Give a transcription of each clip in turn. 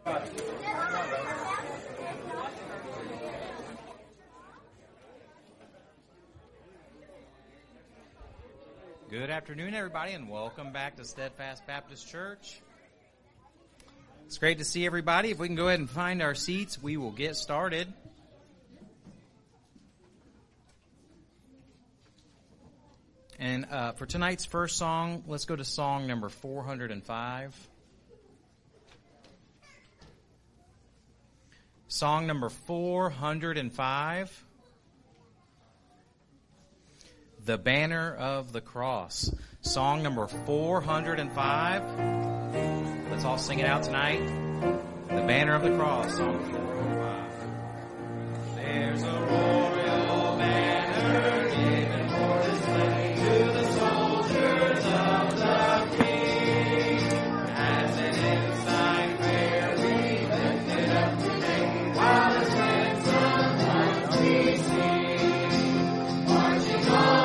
Good afternoon, everybody, and welcome back to Steadfast Baptist Church. It's great to see everybody. If we can go ahead and find our seats, we will get started. And for tonight's first song, let's go to song number 405. Song number 405. The Banner of the Cross. Song number 405. Let's all sing it out tonight. The Banner of the Cross. Song 405. There's a royal banner given for display to the soldiers of the King. As an ensign fair we lift it up today, while its ransom we sing. Marching on.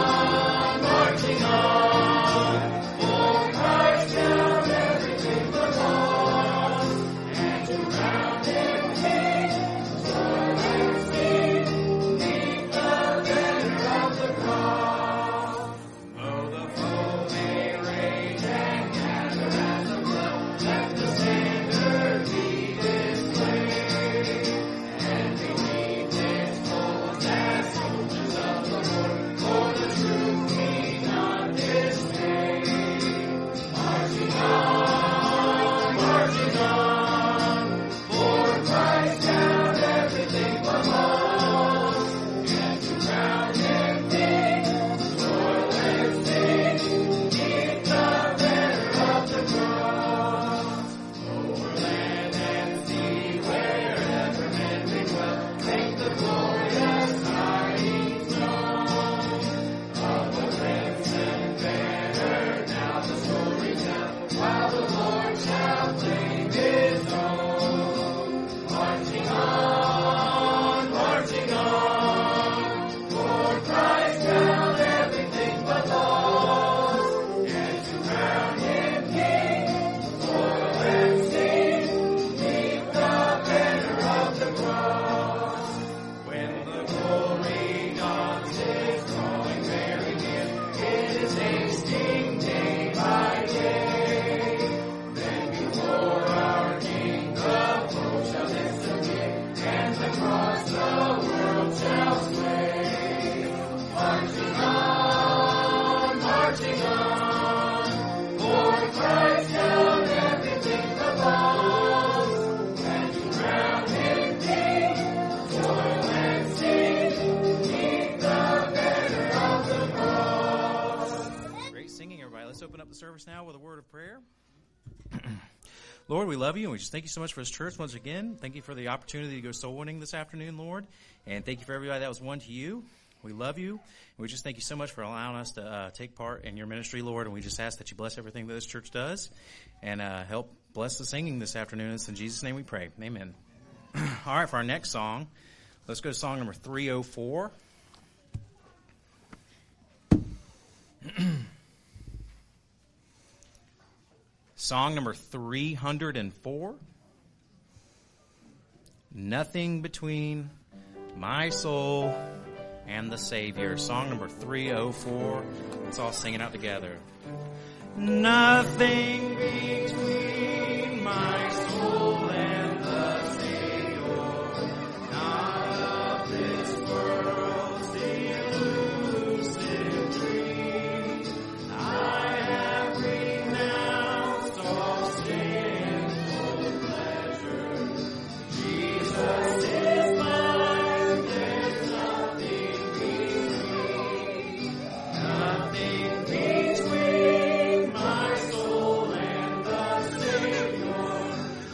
Now with a word of prayer. Lord, we love you, and we just thank you so much for this church once again. Thank you for the opportunity to go soul winning this afternoon, Lord, and thank you for everybody that was won to you. We love you, and we just thank you so much for allowing us to take part in your ministry, Lord, and we just ask that you bless everything that this church does and help bless the singing this afternoon. It's in Jesus' name we pray. Amen. All right, for our next song, let's go to song number 304. Song number 304, Nothing Between My Soul and the Savior. Song number 304, let's all sing it out together. Nothing between my soul and the Savior, not of this world's elusive dream. I have renounced all sinful pleasure. Jesus is mine, there's nothing between, nothing between my soul and the Savior,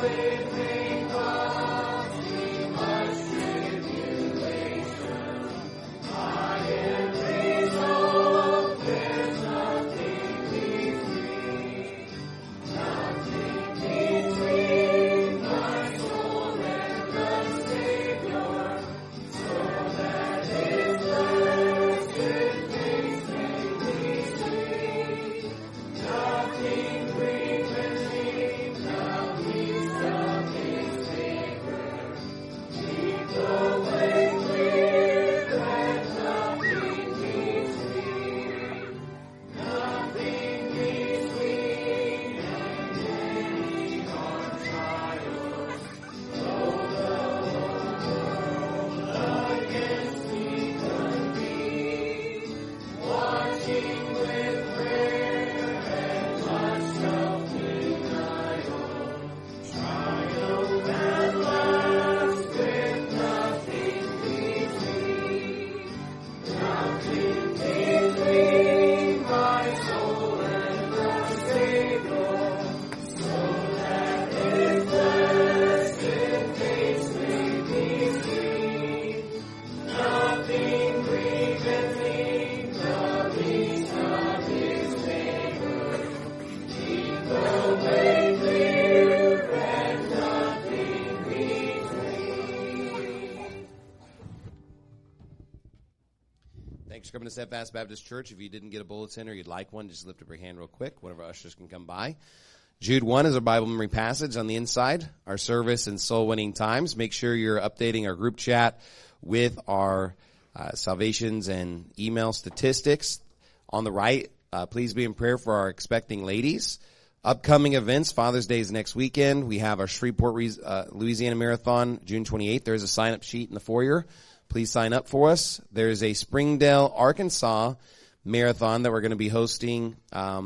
Thanks for coming to Steadfast Baptist Church. If you didn't get a bulletin or you'd like one, just lift up your hand real quick. One of our ushers can come by. Jude 1 is our Bible memory passage on the inside, our service and soul-winning times. Make sure you're updating our group chat with our salvations and email statistics. On the right, please be in prayer for our expecting ladies. Upcoming events, Father's Day is next weekend. We have our Shreveport, Louisiana Marathon, June 28th. There's a sign-up sheet in the foyer. Please sign up for us. There's a Springdale, Arkansas marathon that we're going to be hosting,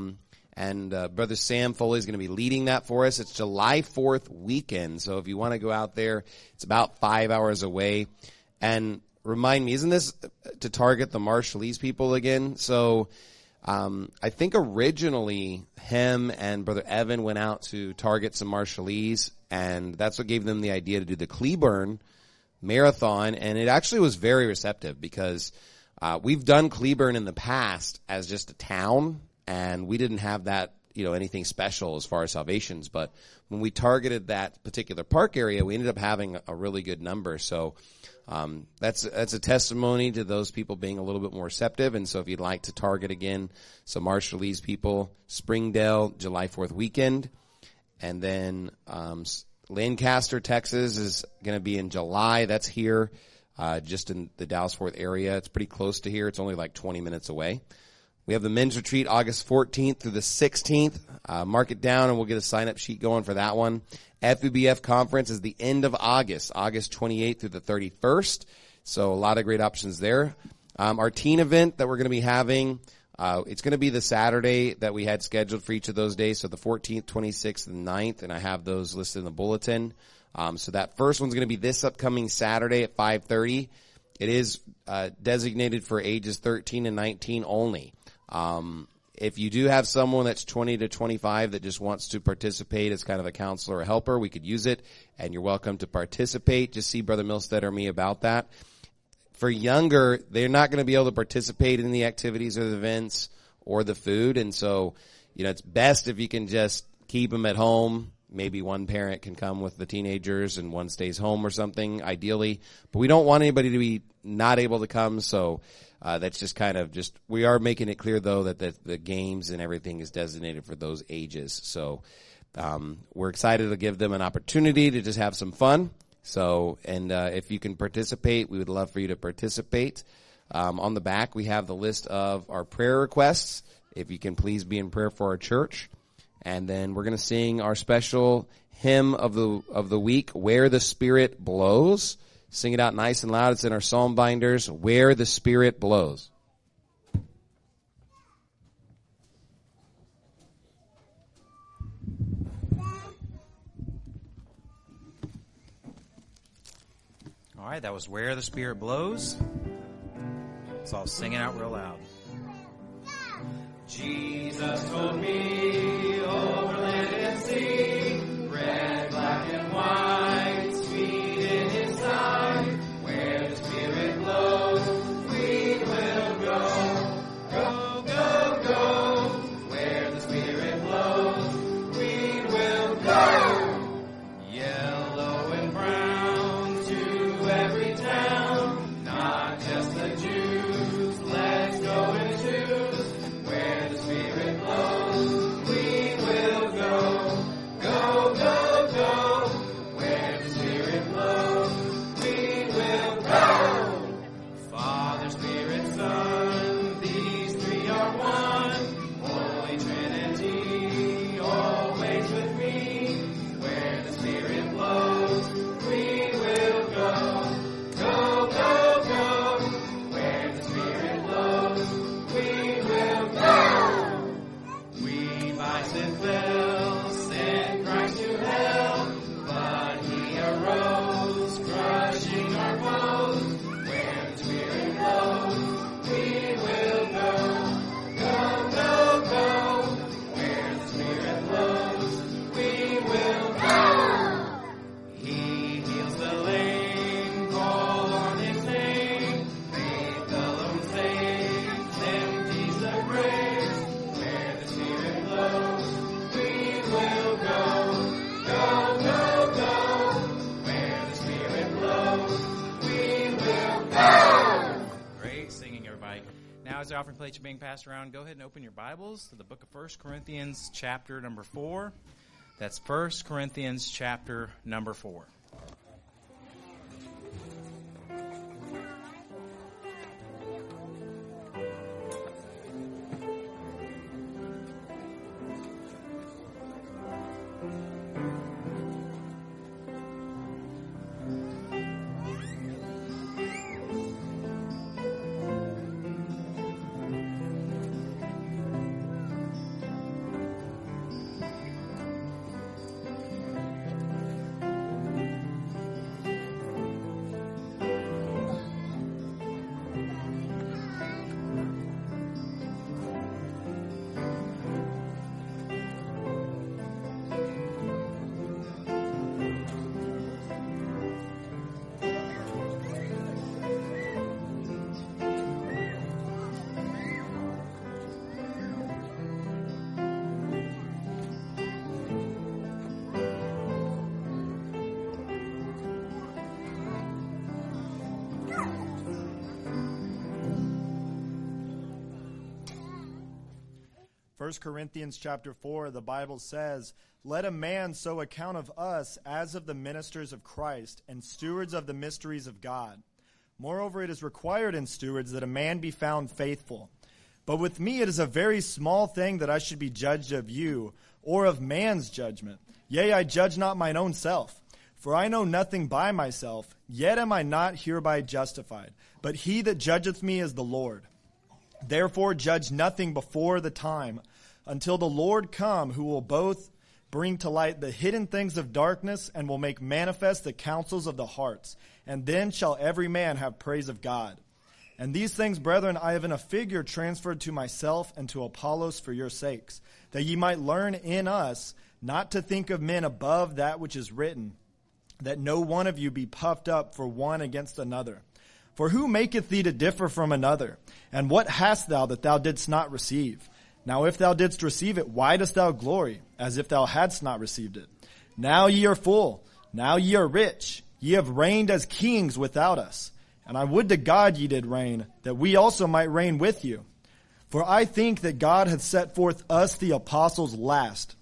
and Brother Sam Foley is going to be leading that for us. It's July 4th weekend, so if you want to go out there, it's about 5 hours away. And remind me, isn't this to target the Marshallese people again? So I think originally him and Brother Evan went out to target some Marshallese, and that's what gave them the idea to do the Cleburne Marathon, and it actually was very receptive because we've done Cleburne in the past as just a town, and we didn't have that, anything special as far as salvations. But when we targeted that particular park area, we ended up having a really good number. So that's a testimony to those people being a little bit more receptive. And so if you'd like to target again some Marshallese people, Springdale, July 4th weekend, and then Lancaster, Texas is going to be in July. That's here, just in the Dallas-Fort area. It's pretty close to here. It's only like 20 minutes away. We have the men's retreat August 14th through the 16th. Mark it down and we'll get a sign-up sheet going for that one. FUBF conference is the end of August 28th through the 31st. So a lot of great options there. Our teen event that we're going to be having, it's going to be the Saturday that we had scheduled for each of those days, so the 14th, 26th, and 9th, and I have those listed in the bulletin. So that first one's going to be this upcoming Saturday at 5:30. It is designated for ages 13 and 19 only. If you do have someone that's 20 to 25 that just wants to participate as kind of a counselor or helper, we could use it, and you're welcome to participate. Just see Brother Milstead or me about that. For younger, they're not going to be able to participate in the activities or the events or the food. And so, it's best if you can just keep them at home. Maybe one parent can come with the teenagers and one stays home or something, ideally. But we don't want anybody to be not able to come. So that's just we are making it clear, though, that the games and everything is designated for those ages. So we're excited to give them an opportunity to just have some fun. So, and if you can participate, we would love for you to participate. On the back, we have the list of our prayer requests. If you can please be in prayer for our church. And then we're going to sing our special hymn of the week, Where the Spirit Blows. Sing it out nice and loud. It's in our psalm binders, Where the Spirit Blows. All right, that was Where the Spirit Blows. Let's all sing it out real loud. Jesus told me over land and sea, red, black, and as the offering plates are being passed around, go ahead and open your Bibles to the book of 1 Corinthians chapter number 4. That's 1 Corinthians chapter number 4. First Corinthians chapter 4, the Bible says, "Let a man so account of us as of the ministers of Christ and stewards of the mysteries of God. Moreover, it is required in stewards that a man be found faithful. But with me it is a very small thing that I should be judged of you, or of man's judgment. Yea, I judge not mine own self. For I know nothing by myself, yet am I not hereby justified. But he that judgeth me is the Lord. Therefore judge nothing before the time, until the Lord come, who will both bring to light the hidden things of darkness and will make manifest the counsels of the hearts. And then shall every man have praise of God. And these things, brethren, I have in a figure transferred to myself and to Apollos for your sakes, that ye might learn in us not to think of men above that which is written, that no one of you be puffed up for one against another. For who maketh thee to differ from another? And what hast thou that thou didst not receive? Now if thou didst receive it, why dost thou glory, as if thou hadst not received it? Now ye are full, now ye are rich, ye have reigned as kings without us. And I would to God ye did reign, that we also might reign with you. For I think that God hath set forth us the apostles last,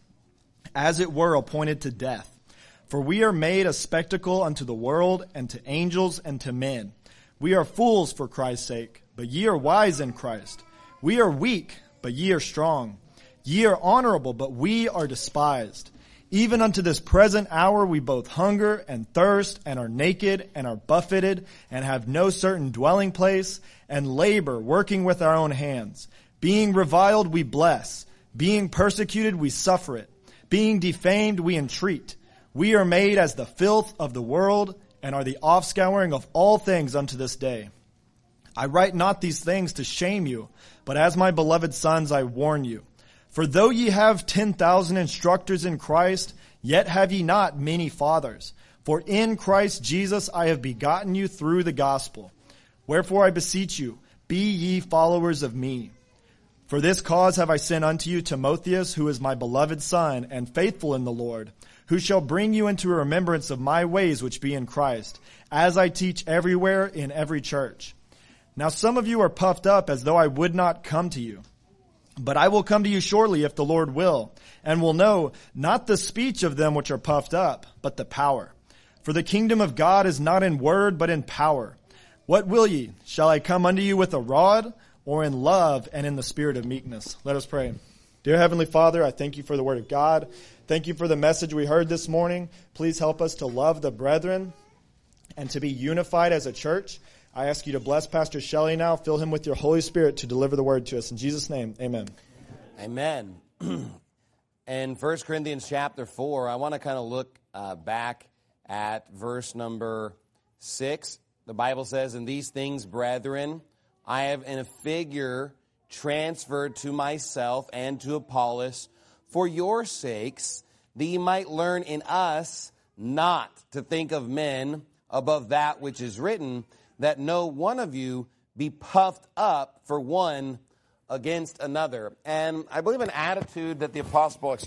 as it were appointed to death. For we are made a spectacle unto the world, and to angels, and to men. We are fools for Christ's sake, but ye are wise in Christ. We are weak, but ye are strong. Ye are honorable, but we are despised. Even unto this present hour we both hunger and thirst, and are naked, and are buffeted, and have no certain dwelling place, and labor, working with our own hands. Being reviled we bless. Being persecuted we suffer it. Being defamed we entreat. We are made as the filth of the world, and are the offscouring of all things unto this day. I write not these things to shame you, but as my beloved sons I warn you. For though ye have 10,000 instructors in Christ, yet have ye not many fathers. For in Christ Jesus I have begotten you through the gospel. Wherefore I beseech you, be ye followers of me. For this cause have I sent unto you Timotheus, who is my beloved son, and faithful in the Lord, who shall bring you into a remembrance of my ways which be in Christ, as I teach everywhere in every church. Now some of you are puffed up as though I would not come to you. But I will come to you shortly if the Lord will, and will know not the speech of them which are puffed up, but the power. For the kingdom of God is not in word, but in power. What will ye? Shall I come unto you with a rod, or in love and in the spirit of meekness? Let us pray. Dear Heavenly Father, I thank you for the word of God. Thank you for the message we heard this morning. Please help us to love the brethren and to be unified as a church. I ask you to bless Pastor Shelley now. Fill him with your Holy Spirit to deliver the word to us. In Jesus' name, amen. Amen. In 1 Corinthians chapter 4, I want to kind of look back at verse number 6. The Bible says, "And these things, brethren, I have in a figure transferred to myself and to Apollos for your sakes, that ye might learn in us not to think of men above that which is written, that no one of you be puffed up for one against another." And I believe an attitude that the Apostle Paul,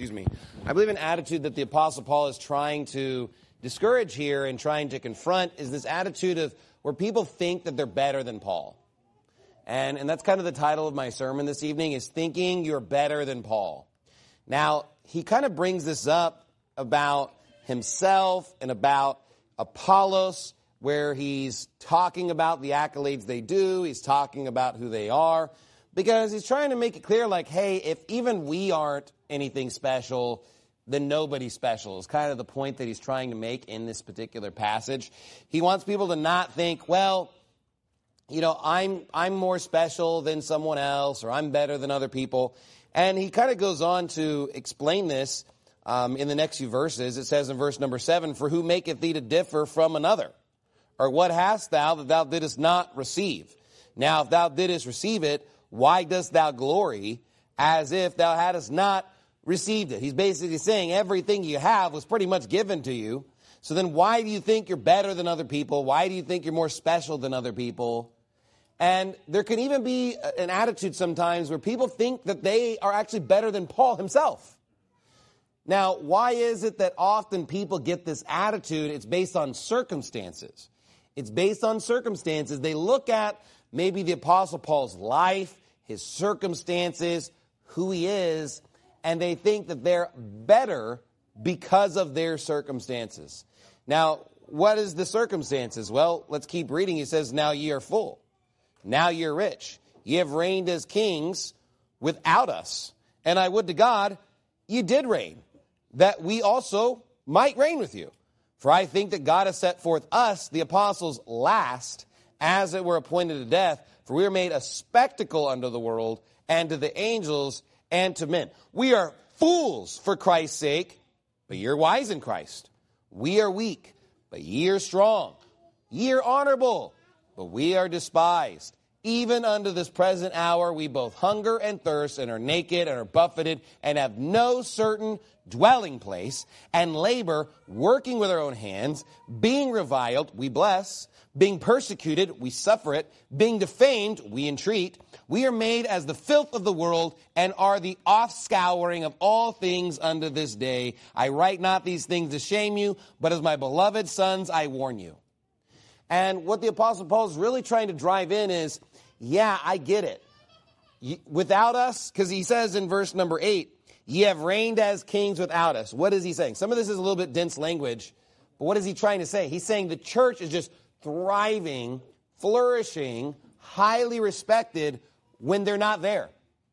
the Apostle Paul is trying to discourage here and trying to confront is this attitude of where people think that they're better than Paul. And that's kind of the title of my sermon this evening, is Thinking You're Better Than Paul. Now, he kind of brings this up about himself and about Apollos, where he's talking about the accolades they do. He's talking about who they are, because he's trying to make it clear, like, hey, if even we aren't anything special, then nobody's special, is kind of the point that he's trying to make in this particular passage. He wants people to not think, well, you know, I'm more special than someone else, or I'm better than other people. And he kind of goes on to explain this in the next few verses. It says in verse number 7, "For who maketh thee to differ from another? Or what hast thou that thou didst not receive? Now if thou didst receive it, why dost thou glory as if thou hadst not received it?" He's basically saying everything you have was pretty much given to you. So then why do you think you're better than other people? Why do you think you're more special than other people? And there can even be an attitude sometimes where people think that they are actually better than Paul himself. Now, why is it that often people get this attitude? It's based on circumstances. It's based on circumstances. They look at maybe the Apostle Paul's life, his circumstances, who he is, and they think that they're better because of their circumstances. Now, what is the circumstances? Well, let's keep reading. He says, "Now ye are full. Now ye are rich. Ye have reigned as kings without us. And I would to God, ye did reign, that we also might reign with you. For I think that God has set forth us, the apostles, last, as it were appointed to death. For we are made a spectacle unto the world, and to the angels, and to men. We are fools for Christ's sake, but ye are wise in Christ. We are weak, but ye are strong. Ye are honorable, but we are despised. Even unto this present hour we both hunger and thirst, and are naked, and are buffeted, and have no certain dwelling place, and labor, working with our own hands, being reviled, we bless, being persecuted, we suffer it, being defamed, we entreat. We are made as the filth of the world, and are the offscouring of all things unto this day. I write not these things to shame you, but as my beloved sons I warn you." And what the Apostle Paul is really trying to drive in is, yeah, I get it. Without us, because he says in verse number 8, "Ye have reigned as kings without us." What is he saying? Some of this is a little bit dense language, but what is he trying to say? He's saying the church is just thriving, flourishing, highly respected when they're not there.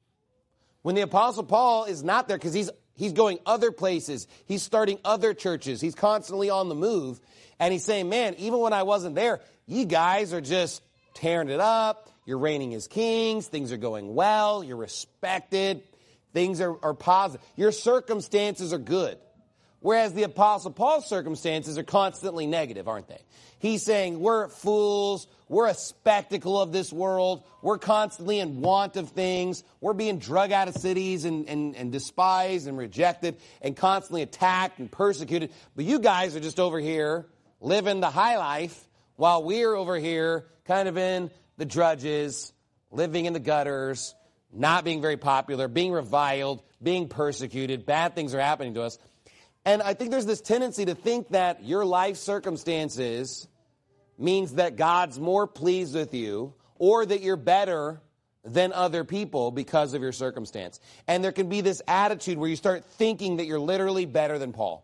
When the Apostle Paul is not there, because he's going other places, he's starting other churches, he's constantly on the move, and he's saying, man, even when I wasn't there, you guys are just tearing it up, you're reigning as kings, things are going well, you're respected, things are positive, your circumstances are good. Whereas the Apostle Paul's circumstances are constantly negative, aren't they? He's saying we're fools, we're a spectacle of this world, we're constantly in want of things, we're being drug out of cities and despised and rejected and constantly attacked and persecuted. But you guys are just over here living the high life while we're over here kind of in the drudges, living in the gutters, not being very popular, being reviled, being persecuted, bad things are happening to us. And I think there's this tendency to think that your life circumstances means that God's more pleased with you, or that you're better than other people because of your circumstance. And there can be this attitude where you start thinking that you're literally better than Paul.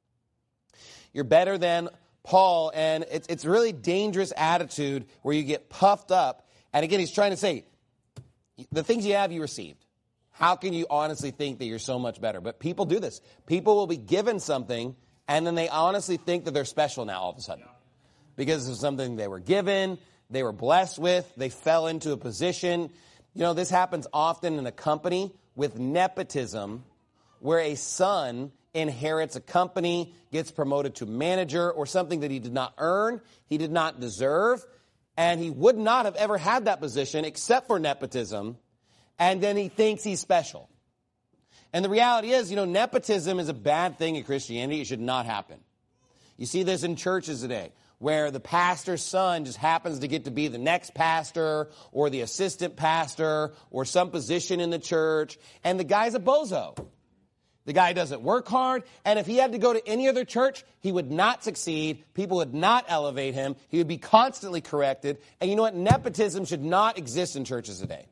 You're better than Paul, and it's a really dangerous attitude where you get puffed up. And again, he's trying to say, the things you have, you received. How can you honestly think that you're so much better? But people do this. People will be given something, and then they honestly think that they're special now all of a sudden. Because of something they were given, they were blessed with, they fell into a position. You know, this happens often in a company with nepotism, where a son inherits a company, gets promoted to manager, or something that he did not earn, he did not deserve, and he would not have ever had that position except for nepotism. And then he thinks he's special. And the reality is, you know, nepotism is a bad thing in Christianity. It should not happen. You see this in churches today, where the pastor's son just happens to get to be the next pastor, or the assistant pastor, or some position in the church, and the guy's a bozo. The guy doesn't work hard, and if he had to go to any other church, he would not succeed. People would not elevate him. He would be constantly corrected. And you know what? Nepotism should not exist in churches today.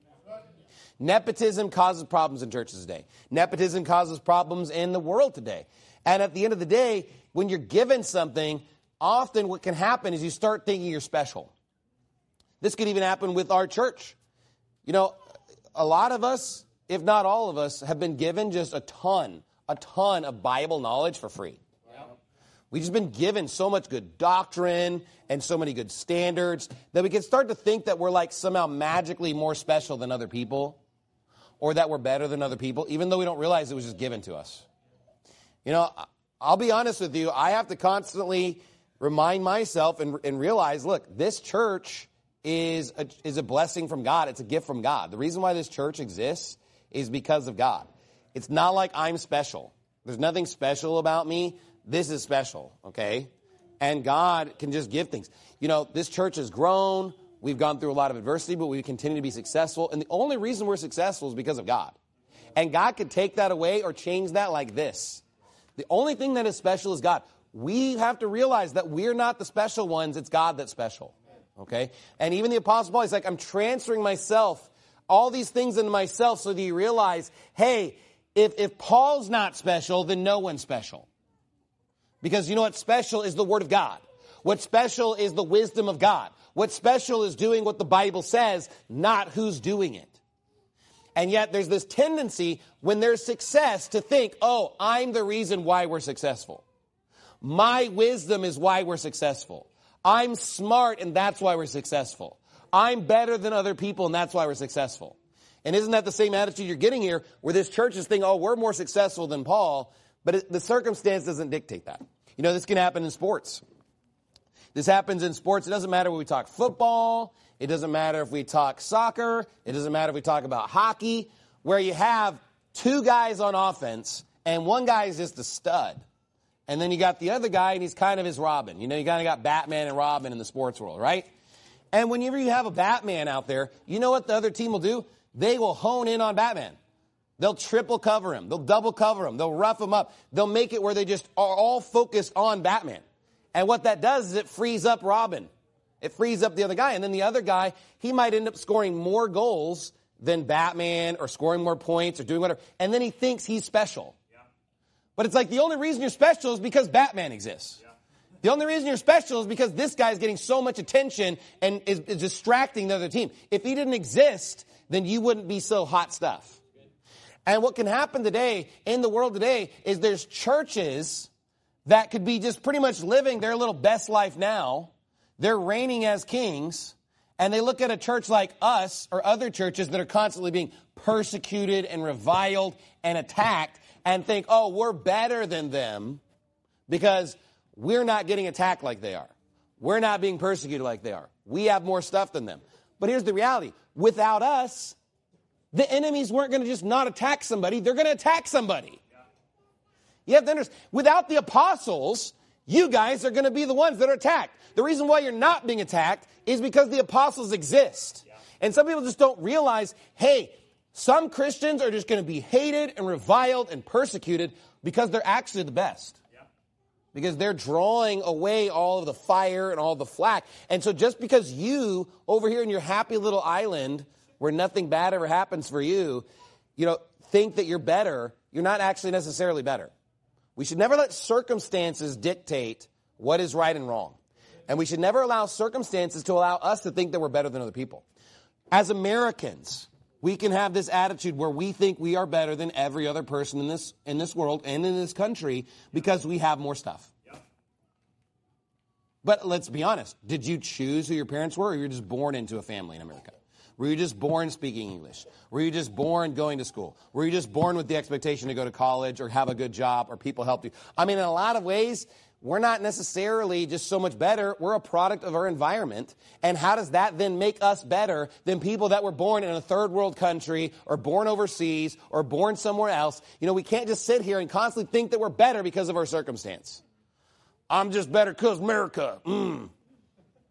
Nepotism causes problems in churches today. Nepotism causes problems in the world today. And at the end of the day, when you're given something, often what can happen is you start thinking you're special. This could even happen with our church. You know, a lot of us, if not all of us, have been given just a ton of Bible knowledge for free. We've just been given so much good doctrine and so many good standards that we can start to think that we're like somehow magically more special than other people, or that we're better than other people, even though we don't realize it was just given to us. You know, I'll be honest with you, I have to constantly remind myself and realize, look, this church is a blessing from God. It's a gift from God. The reason why this church exists is because of God. It's not like I'm special. There's nothing special about me. This is special, okay? And God can just give things. You know, this church has grown. We've gone through a lot of adversity, but we continue to be successful. And the only reason we're successful is because of God. And God could take that away or change that like this. The only thing that is special is God. We have to realize that we're not the special ones. It's God that's special, okay? And even the Apostle Paul, he's like, I'm transferring myself, all these things into myself, so that you realize, hey, if Paul's not special, then no one's special. Because you know what's special is the Word of God. What's special is the wisdom of God. What's special is doing what the Bible says, not who's doing it. And yet there's this tendency when there's success to think, oh, I'm the reason why we're successful. My wisdom is why we're successful. I'm smart and that's why we're successful. I'm better than other people and that's why we're successful. And isn't that the same attitude you're getting here where this church is thinking, oh, we're more successful than Paul, but the circumstance doesn't dictate that. You know, this can happen in sports. This happens in sports. It doesn't matter when we talk football. It doesn't matter if we talk soccer. It doesn't matter if we talk about hockey, where you have two guys on offense and one guy is just a stud. And then you got the other guy and he's kind of his Robin. You know, you kind of got Batman and Robin in the sports world, right? And whenever you have a Batman out there, you know what the other team will do? They will hone in on Batman. They'll triple cover him. They'll double cover him. They'll rough him up. They'll make it where they just are all focused on Batman. And what that does is it frees up Robin. It frees up the other guy. And then the other guy, he might end up scoring more goals than Batman or scoring more points or doing whatever. And then he thinks he's special. Yeah. But it's like the only reason you're special is because Batman exists. Yeah. The only reason you're special is because this guy's getting so much attention and is distracting the other team. If he didn't exist, then you wouldn't be so hot stuff. And what can happen today in the world today is there's churches that could be just pretty much living their little best life now. They're reigning as kings, and they look at a church like us or other churches that are constantly being persecuted and reviled and attacked and think, oh, we're better than them because we're not getting attacked like they are. We're not being persecuted like they are. We have more stuff than them. But here's the reality. Without us, the enemies weren't going to just not attack somebody. They're going to attack somebody. You have to understand, without the apostles, you guys are going to be the ones that are attacked. The reason why you're not being attacked is because the apostles exist. Yeah. And some people just don't realize, hey, some Christians are just going to be hated and reviled and persecuted because they're actually the best. Yeah. Because they're drawing away all of the fire and all the flack. And so just because you, over here in your happy little island, where nothing bad ever happens for you, you know, think that you're better, you're not actually necessarily better. We should never let circumstances dictate what is right and wrong. And we should never allow circumstances to allow us to think that we're better than other people. As Americans, we can have this attitude where we think we are better than every other person in this world and in this country because we have more stuff. Yep. But let's be honest. Did you choose who your parents were, or you were just born into a family in America? Were you just born speaking English? Were you just born going to school? Were you just born with the expectation to go to college or have a good job or people helped you? I mean, in a lot of ways, we're not necessarily just so much better. We're a product of our environment. And how does that then make us better than people that were born in a third world country or born overseas or born somewhere else? You know, we can't just sit here and constantly think that we're better because of our circumstance. I'm just better because America.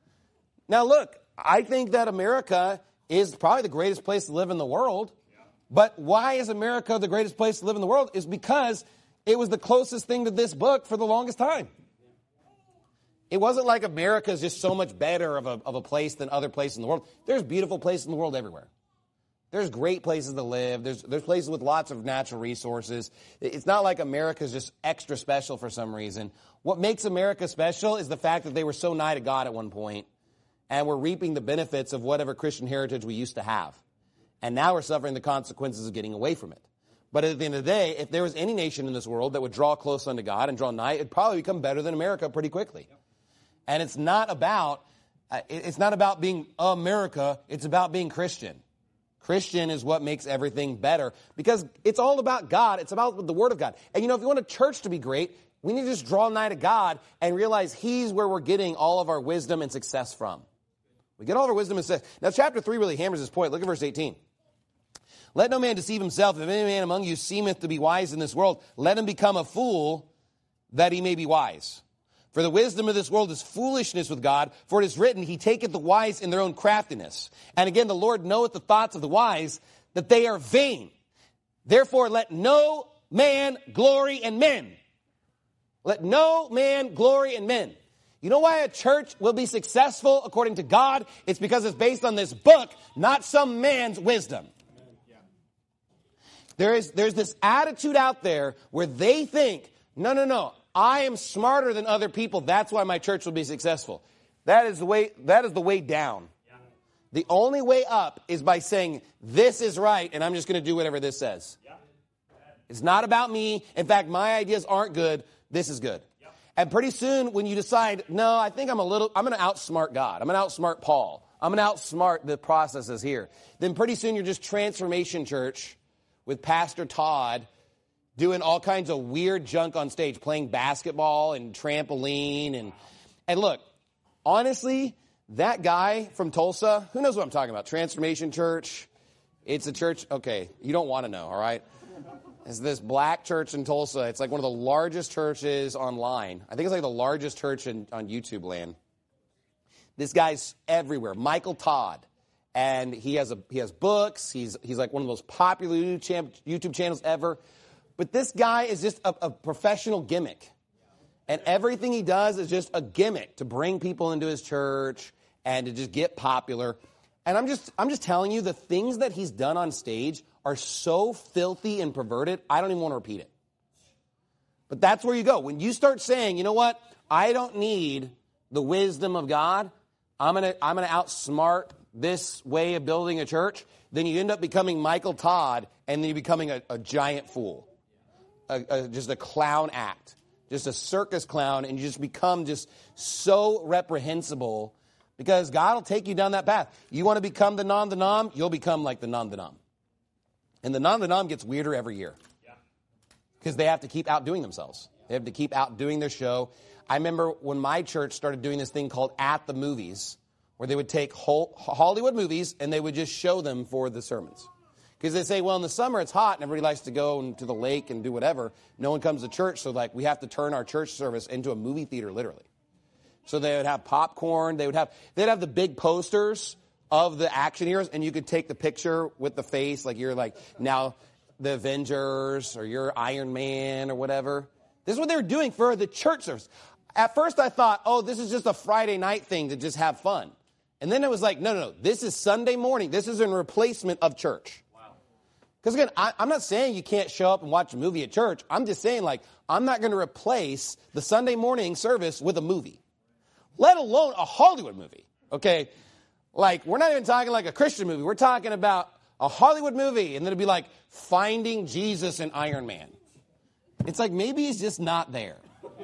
Now, look, I think that America is probably the greatest place to live in the world. But why is America the greatest place to live in the world? Is because it was the closest thing to this book for the longest time. It wasn't like America is just so much better of a place than other places in the world. There's beautiful places in the world everywhere. There's great places to live. There's places with lots of natural resources. It's not like America's just extra special for some reason. What makes America special is the fact that they were so nigh to God at one point, and we're reaping the benefits of whatever Christian heritage we used to have. And now we're suffering the consequences of getting away from it. But at the end of the day, if there was any nation in this world that would draw close unto God and draw nigh, it'd probably become better than America pretty quickly. And it's not about being America. It's about being Christian. Christian is what makes everything better because it's all about God. It's about the Word of God. And if you want a church to be great, we need to just draw nigh to God and realize He's where we're getting all of our wisdom and success from. We get all of our wisdom and success. Now, chapter 3 really hammers this point. Look at verse 18. Let no man deceive himself. If any man among you seemeth to be wise in this world, let him become a fool that he may be wise. For the wisdom of this world is foolishness with God, for it is written, He taketh the wise in their own craftiness. And again, the Lord knoweth the thoughts of the wise, that they are vain. Therefore, let no man glory in men. Let no man glory in men. You know why a church will be successful according to God? It's because it's based on this book, not some man's wisdom. There's this attitude out there where they think, no, I am smarter than other people. That's why my church will be successful. That is the way down. The only way up is by saying, this is right, and I'm just going to do whatever this says. It's not about me. In fact, my ideas aren't good. This is good. And pretty soon, when you decide, no, I think I'm going to outsmart God. I'm going to outsmart Paul. I'm going to outsmart the processes here. Then pretty soon, you're just Transformation Church with Pastor Todd doing all kinds of weird junk on stage, playing basketball and trampoline. And look, honestly, that guy from Tulsa, who knows what I'm talking about? Transformation Church. It's a church, okay, you don't want to know, all right? It's this black church in Tulsa. It's like one of the largest churches online. I think it's like the largest church on YouTube land. This guy's everywhere. Michael Todd. And he has books. He's like one of the most popular YouTube channels ever. But this guy is just a professional gimmick. And everything he does is just a gimmick to bring people into his church and to just get popular. And I'm just telling you, the things that he's done on stage are so filthy and perverted, I don't even want to repeat it. But that's where you go. When you start saying, you know what, I don't need the wisdom of God, I'm gonna outsmart this way of building a church, then you end up becoming Michael Todd, and then you're becoming a giant fool. Just a clown act. Just a circus clown, and you just become just so reprehensible because God will take you down that path. You want to become the non-denom, you'll become like the non-denom. And the non-denom gets weirder every year because they have to keep outdoing themselves. They have to keep outdoing their show. I remember when my church started doing this thing called At the Movies, where they would take Hollywood movies and they would just show them for the sermons. Because they say, well, in the summer it's hot and everybody likes to go to the lake and do whatever. No one comes to church, so we have to turn our church service into a movie theater, literally. So they would have popcorn. They'd have the big posters of the action heroes, and you could take the picture with the face, like you're like now the Avengers or you're Iron Man or whatever. This is what they were doing for the church service. At first I thought, oh, this is just a Friday night thing to just have fun. And then it was like, no, this is Sunday morning. This is a replacement of church. Because again, I'm not saying you can't show up and watch a movie at church. I'm just saying, I'm not going to replace the Sunday morning service with a movie, let alone a Hollywood movie, okay? We're not even talking like a Christian movie. We're talking about a Hollywood movie, and then it'd be like Finding Jesus in Iron Man. It's like maybe he's just not there.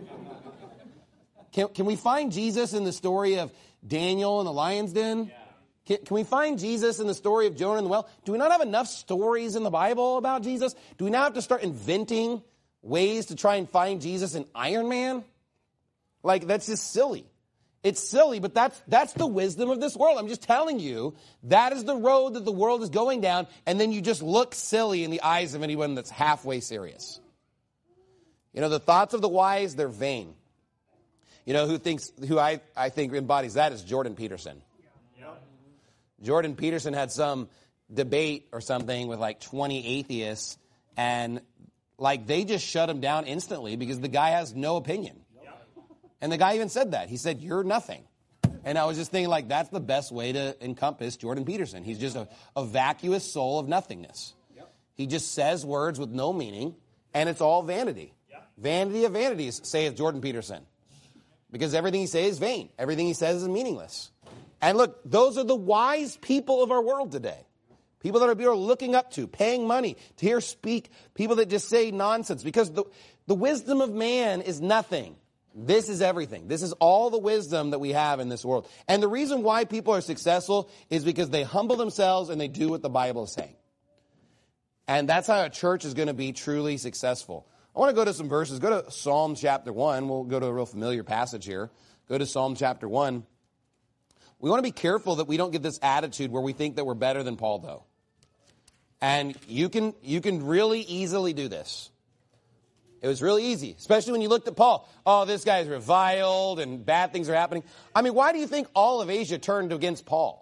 Can we find Jesus in the story of Daniel in the lion's den? Can we find Jesus in the story of Jonah and the well? Do we not have enough stories in the Bible about Jesus? Do we now have to start inventing ways to try and find Jesus in Iron Man? That's just silly. It's silly, but that's the wisdom of this world. I'm just telling you, that is the road that the world is going down, and then you just look silly in the eyes of anyone that's halfway serious. The thoughts of the wise, they're vain. Who I think embodies that is Jordan Peterson. Jordan Peterson had some debate or something with like 20 atheists, and like they just shut him down instantly because the guy has no opinion. And the guy even said that. He said, "You're nothing." And I was just thinking, like, that's the best way to encompass Jordan Peterson. He's just a vacuous soul of nothingness. He just says words with no meaning, and it's all vanity. Vanity of vanities, saith Jordan Peterson. Because everything he says is vain. Everything he says is meaningless. And look, those are the wise people of our world today. People that people are looking up to, paying money to hear speak. People that just say nonsense. Because the wisdom of man is nothing. This is everything. This is all the wisdom that we have in this world. And the reason why people are successful is because they humble themselves and they do what the Bible is saying. And that's how a church is going to be truly successful. I want to go to some verses. Go to Psalm chapter 1. We'll go to a real familiar passage here. Go to Psalm chapter 1. We want to be careful that we don't get this attitude where we think that we're better than Paul, though. And you can really easily do this. It was really easy, especially when you looked at Paul. Oh, this guy's reviled and bad things are happening. I mean, why do you think all of Asia turned against Paul?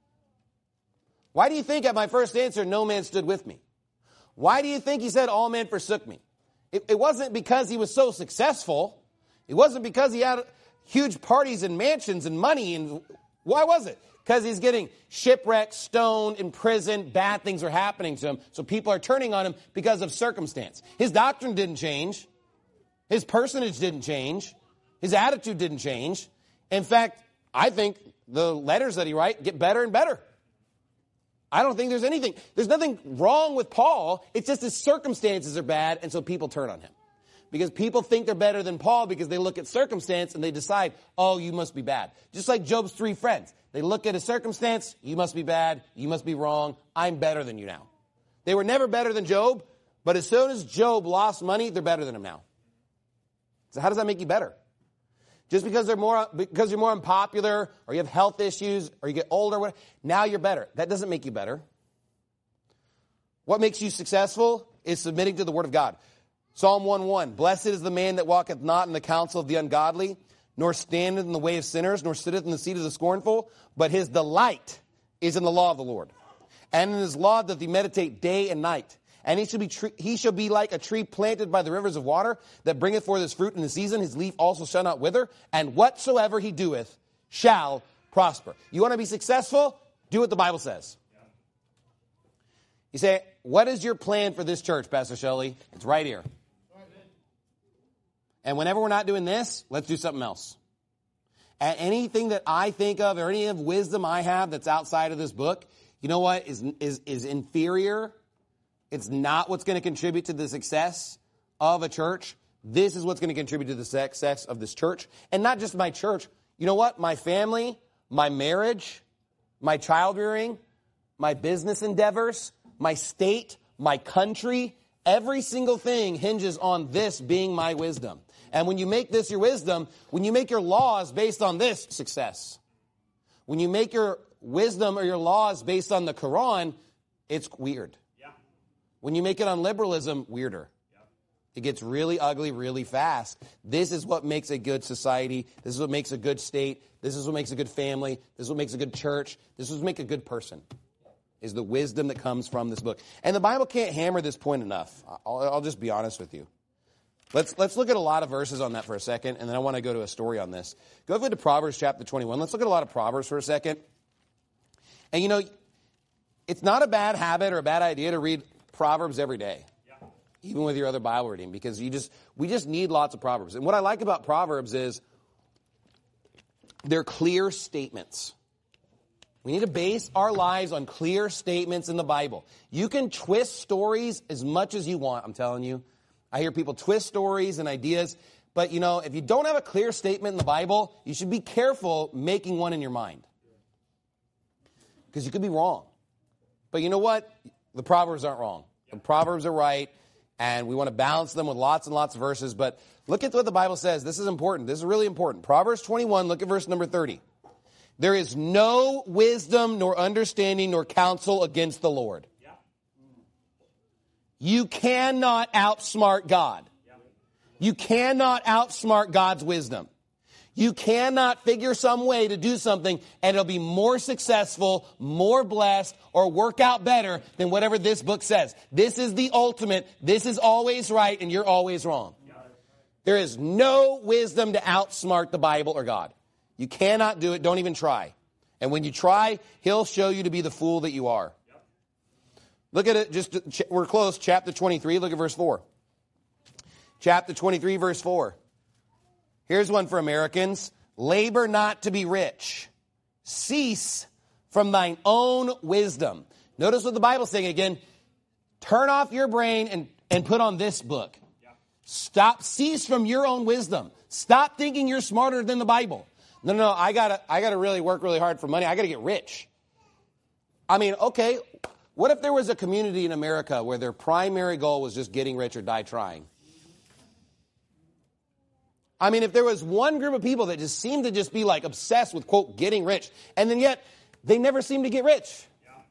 Why do you think at my first answer, no man stood with me? Why do you think he said all men forsook me? It wasn't because he was so successful. It wasn't because he had huge parties and mansions and money. And why was it? Because he's getting shipwrecked, stoned, imprisoned, bad things are happening to him. So people are turning on him because of circumstance. His doctrine didn't change. His personage didn't change. His attitude didn't change. In fact, I think the letters that he writes get better and better. I don't think there's nothing wrong with Paul. It's just his circumstances are bad, and so people turn on him. Because people think they're better than Paul because they look at circumstance and they decide, oh, you must be bad. Just like Job's 3 friends. They look at a circumstance, you must be bad, you must be wrong, I'm better than you now. They were never better than Job, but as soon as Job lost money, they're better than him now. So how does that make you better? Just because you're more unpopular, or you have health issues, or you get older, or whatever, now you're better. That doesn't make you better. What makes you successful is submitting to the Word of God. Psalm 1:1, blessed is the man that walketh not in the counsel of the ungodly, nor standeth in the way of sinners, nor sitteth in the seat of the scornful, but his delight is in the law of the Lord. And in his law doth he meditate day and night. And he shall be like a tree planted by the rivers of water, that bringeth forth his fruit in the season. His leaf also shall not wither, and whatsoever he doeth shall prosper. You want to be successful? Do what the Bible says. You say, what is your plan for this church, Pastor Shelley? It's right here. And whenever we're not doing this, let's do something else. And anything that I think of or any of wisdom I have that's outside of this book, you know what, is inferior. It's not what's going to contribute to the success of a church. This is what's going to contribute to the success of this church. And not just my church. You know what? My family, my marriage, my child rearing, my business endeavors, my state, my country, every single thing hinges on this being my wisdom. And when you make this your wisdom, when you make your laws based on this, success. When you make your wisdom or your laws based on the Quran, it's weird. Yeah. When you make it on liberalism, weirder. Yeah. It gets really ugly really fast. This is what makes a good society. This is what makes a good state. This is what makes a good family. This is what makes a good church. This is what makes a good person. Is the wisdom that comes from this book. And the Bible can't hammer this point enough. I'll just be honest with you. Let's look at a lot of verses on that for a second, and then I want to go to a story on this. Go over to Proverbs chapter 21. Let's look at a lot of Proverbs for a second. And you know, it's not a bad habit or a bad idea to read Proverbs every day, even with your other Bible reading, because we just need lots of Proverbs. And what I like about Proverbs is they're clear statements. We need to base our lives on clear statements in the Bible. You can twist stories as much as you want, I'm telling you. I hear people twist stories and ideas, but you know, if you don't have a clear statement in the Bible, you should be careful making one in your mind. Because you could be wrong. But you know what? The Proverbs aren't wrong. The Proverbs are right, and we want to balance them with lots and lots of verses, but look at what the Bible says. This is important. This is really important. Proverbs 21, look at verse number 30. There is no wisdom, nor understanding, nor counsel against the Lord. You cannot outsmart God. You cannot outsmart God's wisdom. You cannot figure some way to do something and it'll be more successful, more blessed, or work out better than whatever this book says. This is the ultimate. This is always right and you're always wrong. There is no wisdom to outsmart the Bible or God. You cannot do it. Don't even try. And when you try, he'll show you to be the fool that you are. Look at it. We're close. Chapter 23. Look at verse 4. Chapter 23, verse 4. Here's one for Americans. Labor not to be rich. Cease from thine own wisdom. Notice what the Bible's saying again. Turn off your brain and put on this book. Cease from your own wisdom. Stop thinking you're smarter than the Bible. No, I gotta really work really hard for money. I gotta get rich. I mean, okay, what if there was a community in America where their primary goal was just getting rich or die trying? I mean, if there was one group of people that just seemed to just be like obsessed with, quote, getting rich, and then yet they never seem to get rich.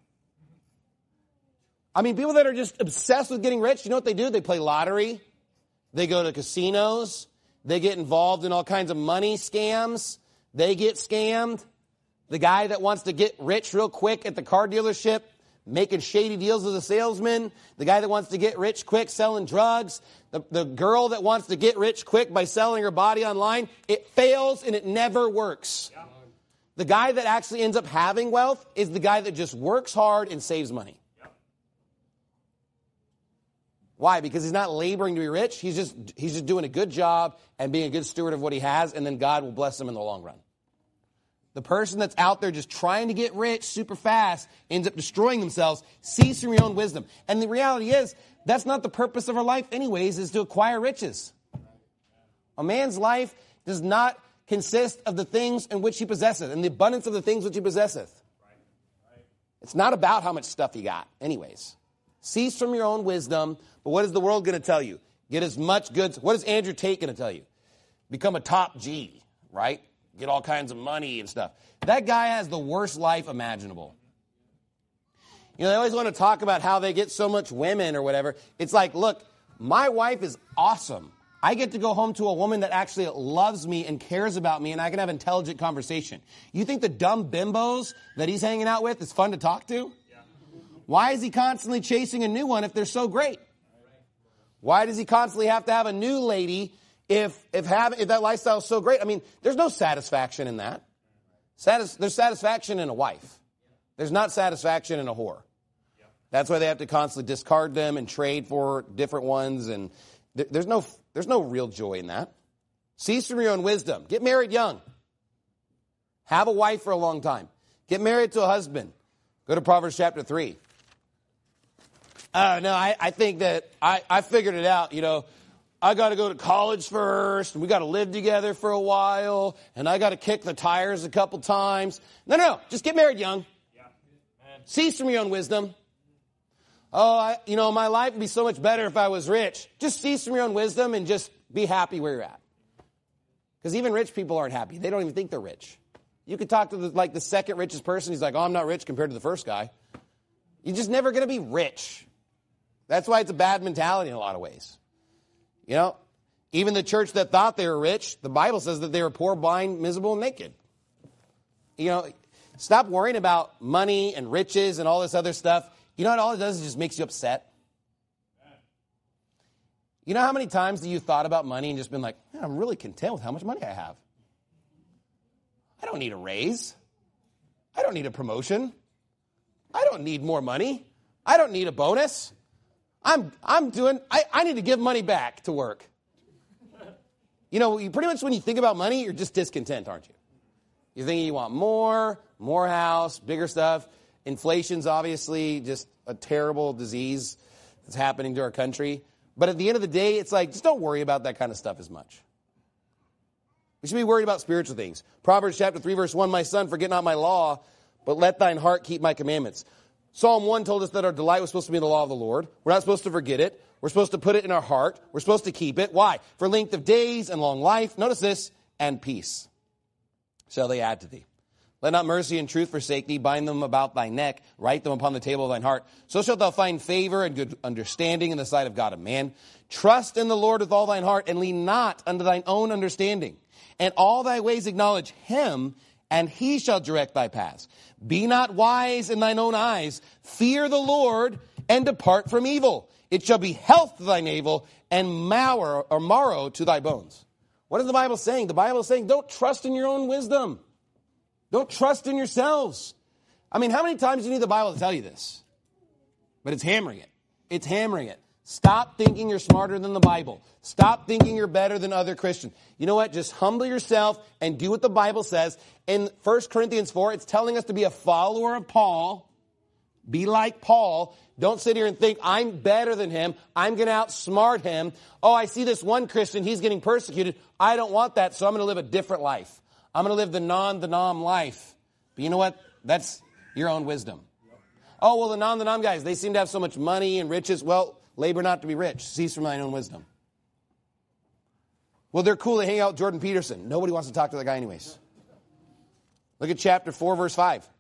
I mean, people that are just obsessed with getting rich, you know what they do? They play lottery. They go to casinos. They get involved in all kinds of money scams. They get scammed. The guy that wants to get rich real quick at the car dealership, making shady deals with a salesman. The guy that wants to get rich quick selling drugs. The girl that wants to get rich quick by selling her body online. It fails and it never works. Yeah. The guy that actually ends up having wealth is the guy that just works hard and saves money. Yeah. Why? Because he's not laboring to be rich. He's just doing a good job and being a good steward of what he has, and then God will bless him in the long run. The person that's out there just trying to get rich super fast ends up destroying themselves. Cease from your own wisdom. And the reality is, that's not the purpose of our life anyways, is to acquire riches. A man's life does not consist of the things in which he possesseth, and the abundance of the things which he possesseth. It's not about how much stuff you got anyways. Cease from your own wisdom. But what is the world going to tell you? Get as much goods. What is Andrew Tate going to tell you? Become a top G, right? Get all kinds of money and stuff. That guy has the worst life imaginable. You know, they always want to talk about how they get so much women or whatever. It's like, look, my wife is awesome. I get to go home to a woman that actually loves me and cares about me, and I can have intelligent conversation. You think the dumb bimbos that he's hanging out with is fun to talk to? Yeah. Why is he constantly chasing a new one if they're so great? Why does he constantly have to have a new lady if that lifestyle is so great? I mean, there's no satisfaction in that. There's satisfaction in a wife. There's not satisfaction in a whore. That's why they have to constantly discard them and trade for different ones, and there's no real joy in that. Cease from your own wisdom. Get married young. Have a wife for a long time. Get married to a husband. Go to Proverbs chapter 3. I think that I figured it out, you know. I got to go to college first, and we got to live together for a while, and I got to kick the tires a couple times. No, just get married young. Yeah. Cease from your own wisdom. My life would be so much better if I was rich. Just cease from your own wisdom and just be happy where you're at. Because even rich people aren't happy. They don't even think they're rich. You could talk to the second richest person. He's like, I'm not rich compared to the first guy. You're just never going to be rich. That's why it's a bad mentality in a lot of ways. You know, even the church that thought they were rich, the Bible says that they were poor, blind, miserable, and naked. You know, stop worrying about money and riches and all this other stuff. You know what all it does is just makes you upset. You know how many times have you thought about money and just been like, man, I'm really content with how much money I have. I don't need a raise. I don't need a promotion. I don't need more money. I don't need a bonus. I need to give money back to work. You know, pretty much when you think about money, you're just discontent, aren't you? You're thinking you want more house, bigger stuff. Inflation's obviously just a terrible disease that's happening to our country. But at the end of the day, it's like, just don't worry about that kind of stuff as much. We should be worried about spiritual things. Proverbs chapter 3, verse 1, my son, forget not my law, but let thine heart keep my commandments. Psalm 1 told us that our delight was supposed to be in the law of the Lord. We're not supposed to forget it. We're supposed to put it in our heart. We're supposed to keep it. Why? For length of days and long life. Notice this. And peace shall they add to thee. Let not mercy and truth forsake thee. Bind them about thy neck. Write them upon the table of thine heart. So shalt thou find favor and good understanding in the sight of God and man. Trust in the Lord with all thine heart, and lean not unto thine own understanding. And all thy ways acknowledge him, and he shall direct thy paths. Be not wise in thine own eyes. Fear the Lord, and depart from evil. It shall be health to thy navel, and marrow to thy bones. What is the Bible saying? The Bible is saying, don't trust in your own wisdom. Don't trust in yourselves. I mean, how many times do you need the Bible to tell you this? But it's hammering it. It's hammering it. Stop thinking you're smarter than the Bible. Stop thinking you're better than other Christians. You know what? Just humble yourself and do what the Bible says. In 1 Corinthians 4, it's telling us to be a follower of Paul. Be like Paul. Don't sit here and think, I'm better than him. I'm going to outsmart him. Oh, I see this one Christian. He's getting persecuted. I don't want that, so I'm going to live a different life. I'm going to live the non-denom life. But you know what? That's your own wisdom. Oh, well, the non-denom guys, they seem to have so much money and riches. Well, labor not to be rich. Cease from thine own wisdom. Well, they're cool. They hang out with Jordan Peterson. Nobody wants to talk to that guy anyways. Look at chapter 4, verse 5.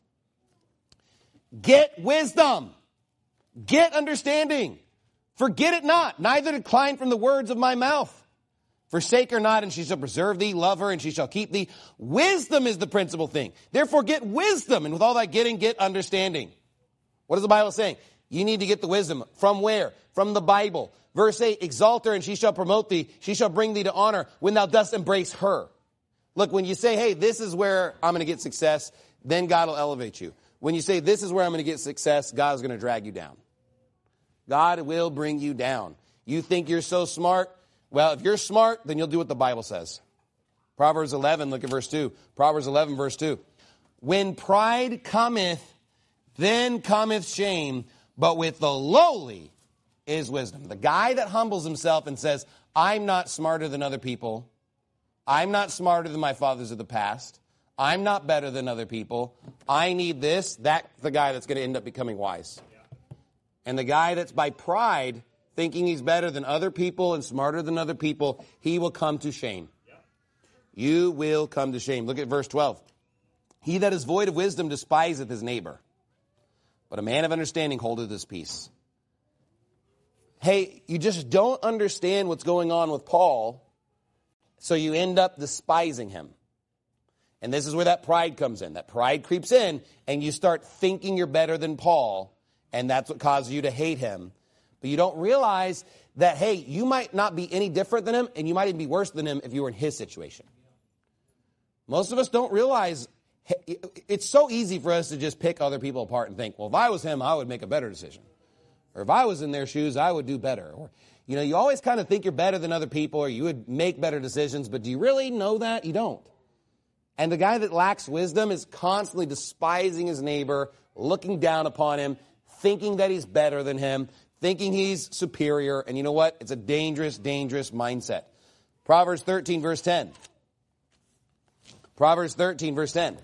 Get wisdom. Get understanding. Forget it not, neither decline from the words of my mouth. Forsake her not, and she shall preserve thee. Love her, and she shall keep thee. Wisdom is the principal thing. Therefore, get wisdom, and with all thy getting, get understanding. What is the Bible saying? You need to get the wisdom. From where? From the Bible. Verse 8, exalt her, and she shall promote thee. She shall bring thee to honor when thou dost embrace her. Look, when you say, hey, this is where I'm going to get success, then God will elevate you. When you say, this is where I'm going to get success, God is going to drag you down. God will bring you down. You think you're so smart? Well, if you're smart, then you'll do what the Bible says. Proverbs 11, look at verse 2. Proverbs 11, verse 2. When pride cometh, then cometh shame, but with the lowly is wisdom. The guy that humbles himself and says, I'm not smarter than other people. I'm not smarter than my fathers of the past. I'm not better than other people. I need this. That's the guy that's going to end up becoming wise. And the guy that's by pride, thinking he's better than other people and smarter than other people, he will come to shame. You will come to shame. Look at verse 12. He that is void of wisdom despiseth his neighbor, but a man of understanding holdeth his peace. Hey, you just don't understand what's going on with Paul, so you end up despising him. And this is where that pride comes in. That pride creeps in, and you start thinking you're better than Paul, and that's what causes you to hate him. But you don't realize that, hey, you might not be any different than him, and you might even be worse than him if you were in his situation. Most of us don't realize, it's so easy for us to just pick other people apart and think, well, if I was him, I would make a better decision. Or if I was in their shoes, I would do better. Or, you know, you always kind of think you're better than other people, or you would make better decisions, but do you really know that? You don't. And the guy that lacks wisdom is constantly despising his neighbor, looking down upon him, thinking that he's better than him, thinking he's superior. And you know what? It's a dangerous, dangerous mindset. Proverbs 13, verse 10. Proverbs 13, verse 10.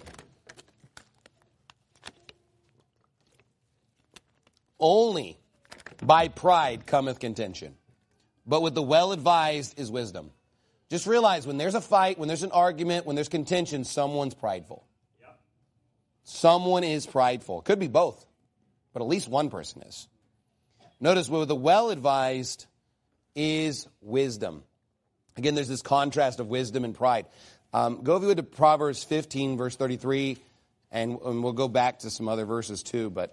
Only by pride cometh contention, but with the well-advised is wisdom. Just realize when there's a fight, when there's an argument, when there's contention, someone's prideful. Yep. Someone is prideful. Could be both, but at least one person is. Notice with the well-advised is wisdom. Again, there's this contrast of wisdom and pride. Go if you would to Proverbs 15, verse 33, and we'll go back to some other verses too. But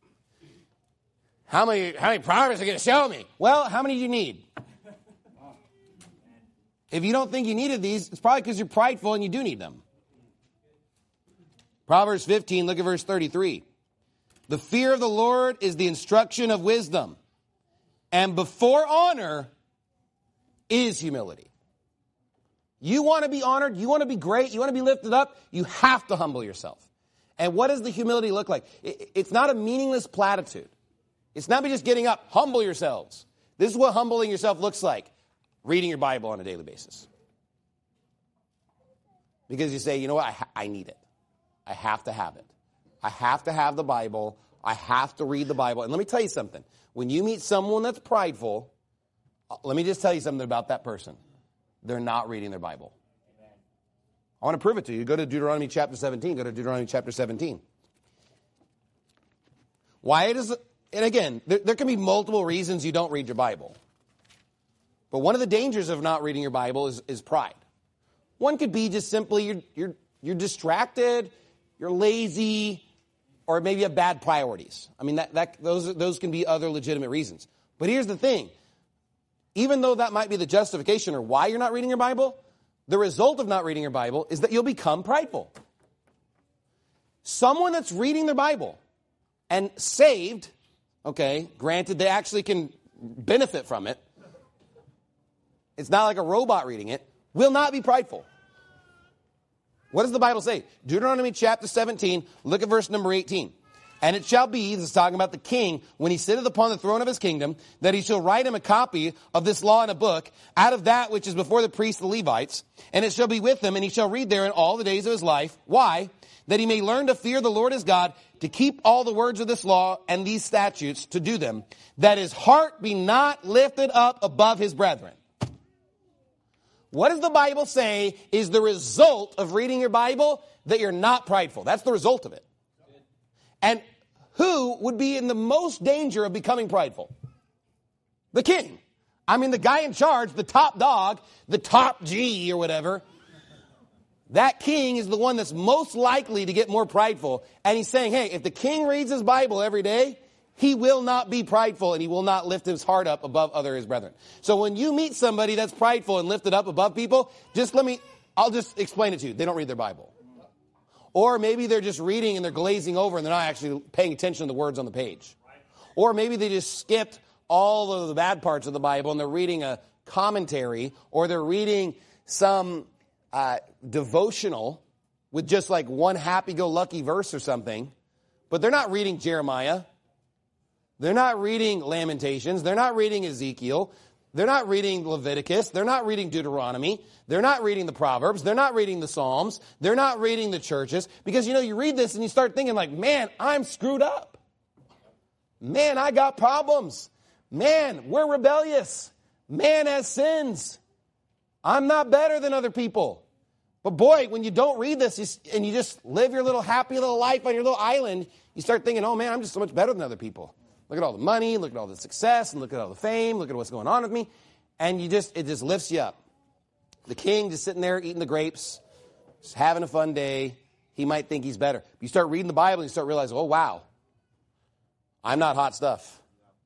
how many Proverbs are you going to show me? Well, how many do you need? If you don't think you needed these, it's probably because you're prideful and you do need them. Proverbs 15, look at verse 33. The fear of the Lord is the instruction of wisdom, and before honor is humility. You want to be honored, you want to be great, you want to be lifted up, you have to humble yourself. And what does the humility look like? It's not a meaningless platitude. It's not just getting up, humble yourselves. This is what humbling yourself looks like. Reading your Bible on a daily basis. Because you say, you know what, I need it. I have to have it. I have to have the Bible. I have to read the Bible. And let me tell you something. When you meet someone that's prideful, let me just tell you something about that person. They're not reading their Bible. I want to prove it to you. Go to Deuteronomy chapter 17. Go to Deuteronomy chapter 17. Why does, and again, there can be multiple reasons you don't read your Bible. But one of the dangers of not reading your Bible is pride. One could be just simply you're distracted, you're lazy, or maybe you have bad priorities. I mean, those can be other legitimate reasons. But here's the thing. Even though that might be the justification or why you're not reading your Bible, the result of not reading your Bible is that you'll become prideful. Someone that's reading their Bible and saved, okay, granted they actually can benefit from it. It's not like a robot reading it, will not be prideful. What does the Bible say? Deuteronomy chapter 17, look at verse number 18. And it shall be, this is talking about the king, when he sitteth upon the throne of his kingdom, that he shall write him a copy of this law in a book, out of that which is before the priests, the Levites, and it shall be with him, and he shall read therein all the days of his life. Why? That he may learn to fear the Lord his God, to keep all the words of this law and these statutes, to do them, that his heart be not lifted up above his brethren. What does the Bible say is the result of reading your Bible? That you're not prideful. That's the result of it. And who would be in the most danger of becoming prideful? The king. I mean, the guy in charge, the top dog, the top G or whatever. That king is the one that's most likely to get more prideful. And he's saying, hey, if the king reads his Bible every day, he will not be prideful and he will not lift his heart up above other his brethren. So when you meet somebody that's prideful and lifted up above people, I'll just explain it to you. They don't read their Bible. Or maybe they're just reading and they're glazing over and they're not actually paying attention to the words on the page. Or maybe they just skipped all of the bad parts of the Bible and they're reading a commentary, or they're reading some devotional with just like one happy-go-lucky verse or something. But they're not reading Jeremiah. They're not reading Lamentations. They're not reading Ezekiel. They're not reading Leviticus. They're not reading Deuteronomy. They're not reading the Proverbs. They're not reading the Psalms. They're not reading the churches. Because, you read this and you start thinking like, man, I'm screwed up. Man, I got problems. Man, we're rebellious. Man has sins. I'm not better than other people. But boy, when you don't read this and you just live your little happy little life on your little island, you start thinking, oh man, I'm just so much better than other people. Look at all the money, look at all the success, and look at all the fame, look at what's going on with me. And it just lifts you up. The king just sitting there eating the grapes, just having a fun day. He might think he's better. You start reading the Bible and you start realizing, oh wow, I'm not hot stuff.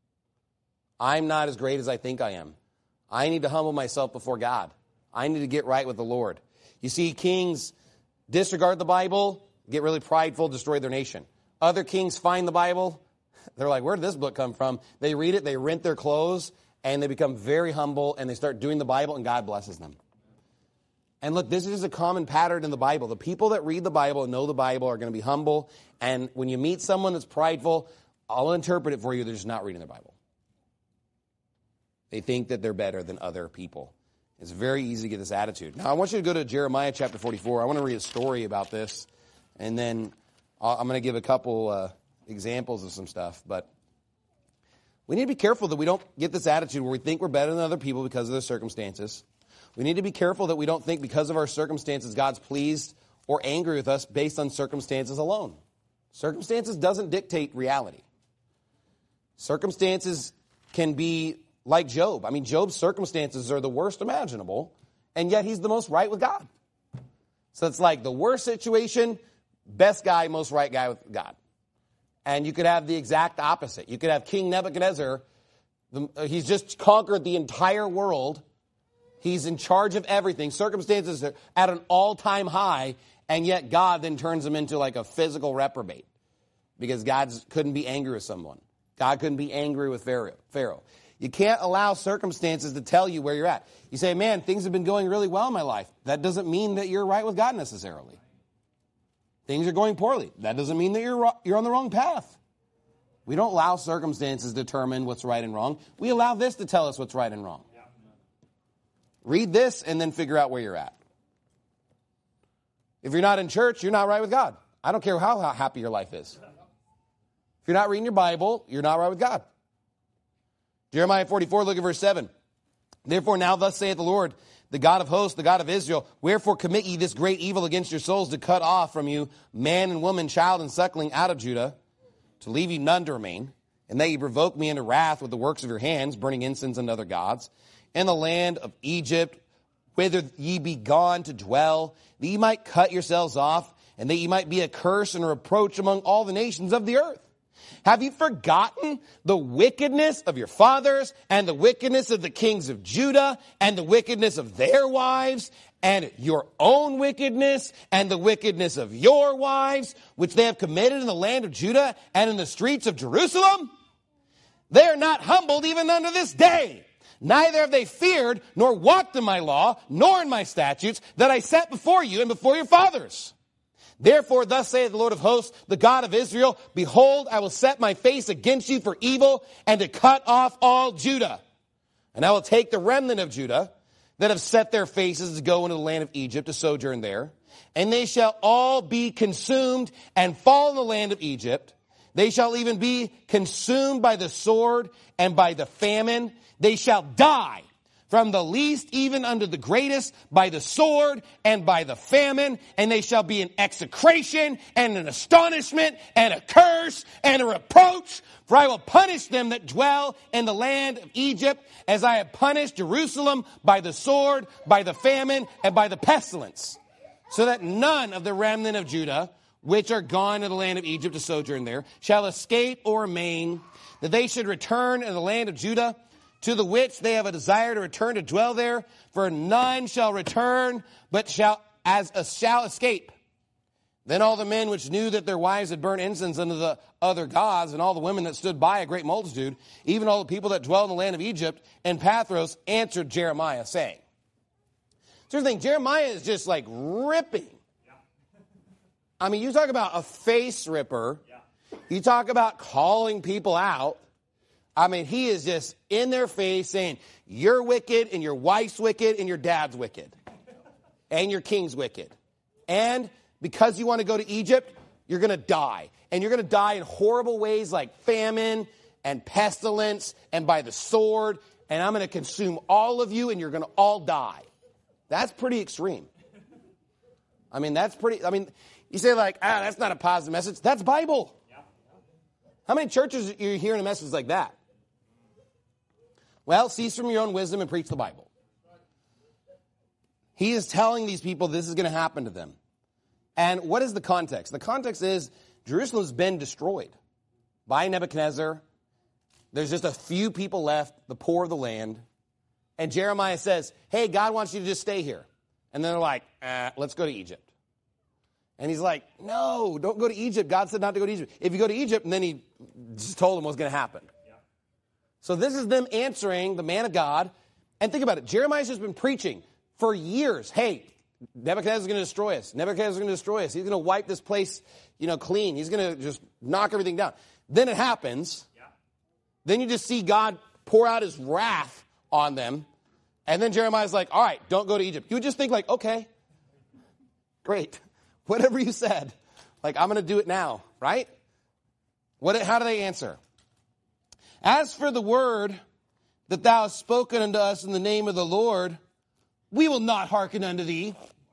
I'm not as great as I think I am. I need to humble myself before God. I need to get right with the Lord. You see, kings disregard the Bible, get really prideful, destroy their nation. Other kings find the Bible. They're like, where did this book come from? They read it, they rent their clothes, and they become very humble, and they start doing the Bible, and God blesses them. And look, this is a common pattern in the Bible. The people that read the Bible and know the Bible are going to be humble, and when you meet someone that's prideful, I'll interpret it for you, they're just not reading their Bible. They think that they're better than other people. It's very easy to get this attitude. Now, I want you to go to Jeremiah chapter 44. I want to read a story about this, and then I'm going to give a couple examples of some stuff. But we need to be careful that we don't get this attitude where we think we're better than other people because of their circumstances. We need to be careful that we don't think because of our circumstances God's pleased or angry with us based on circumstances alone. Circumstances doesn't dictate reality. Circumstances can be like Job. I mean, Job's circumstances are the worst imaginable, and yet he's the most right with God. So it's like the worst situation, best guy, most right guy with God. And you could have the exact opposite. You could have King Nebuchadnezzar. He's just conquered the entire world. He's in charge of everything. Circumstances are at an all-time high, and yet God then turns him into like a physical reprobate because God couldn't be angry with someone. God couldn't be angry with Pharaoh. You can't allow circumstances to tell you where you're at. You say, man, things have been going really well in my life. That doesn't mean that you're right with God necessarily. Things are going poorly. That doesn't mean that you're on the wrong path. We don't allow circumstances to determine what's right and wrong. We allow this to tell us what's right and wrong. Read this and then figure out where you're at. If you're not in church, you're not right with God. I don't care how happy your life is. If you're not reading your Bible, you're not right with God. Jeremiah 44, look at verse 7. Therefore now thus saith the Lord, the God of hosts, the God of Israel, wherefore commit ye this great evil against your souls to cut off from you man and woman, child and suckling out of Judah, to leave you none to remain, and that ye provoke me into wrath with the works of your hands, burning incense unto other gods, and the land of Egypt, whither ye be gone to dwell, that ye might cut yourselves off, and that ye might be a curse and a reproach among all the nations of the earth? Have you forgotten the wickedness of your fathers and the wickedness of the kings of Judah and the wickedness of their wives and your own wickedness and the wickedness of your wives, which they have committed in the land of Judah and in the streets of Jerusalem? They are not humbled even unto this day. Neither have they feared nor walked in my law nor in my statutes that I set before you and before your fathers. Therefore, thus saith the Lord of hosts, the God of Israel, behold, I will set my face against you for evil and to cut off all Judah. And I will take the remnant of Judah that have set their faces to go into the land of Egypt to sojourn there. And they shall all be consumed and fall in the land of Egypt. They shall even be consumed by the sword and by the famine. They shall die. From the least even unto the greatest, by the sword and by the famine, and they shall be an execration and an astonishment and a curse and a reproach. For I will punish them that dwell in the land of Egypt, as I have punished Jerusalem by the sword, by the famine, and by the pestilence. So that none of the remnant of Judah, which are gone to the land of Egypt to sojourn there, shall escape or remain, that they should return in the land of Judah, to the which they have a desire to return to dwell there, for none shall return, but shall escape. Then all the men which knew that their wives had burned incense unto the other gods, and all the women that stood by, a great multitude, even all the people that dwell in the land of Egypt and Pathros, answered Jeremiah, saying. So here's the thing, Jeremiah is just like ripping. I mean, you talk about a face ripper. You talk about calling people out. I mean, he is just in their face saying, you're wicked, and your wife's wicked, and your dad's wicked, and your king's wicked. And because you want to go to Egypt, you're going to die. And you're going to die in horrible ways like famine and pestilence and by the sword. And I'm going to consume all of you, and you're going to all die. That's pretty extreme. I mean, you say like, that's not a positive message. That's Bible. How many churches are you hearing a message like that? Well, cease from your own wisdom and preach the Bible. He is telling these people this is going to happen to them. And what is the context? The context is Jerusalem's been destroyed by Nebuchadnezzar. There's just a few people left, the poor of the land. And Jeremiah says, hey, God wants you to just stay here. And then they're like, let's go to Egypt. And he's like, no, don't go to Egypt. God said not to go to Egypt. If you go to Egypt, and then he just told them what's going to happen. So this is them answering the man of God. And think about it. Jeremiah's just been preaching for years. Hey, Nebuchadnezzar's going to destroy us. Nebuchadnezzar's going to destroy us. He's going to wipe this place, clean. He's going to just knock everything down. Then it happens. Then you just see God pour out his wrath on them. And then Jeremiah's like, all right, don't go to Egypt. You would just think like, okay, great. Whatever you said. Like, I'm going to do it now, right? How do they answer? As for the word that thou hast spoken unto us in the name of the Lord, we will not hearken unto thee.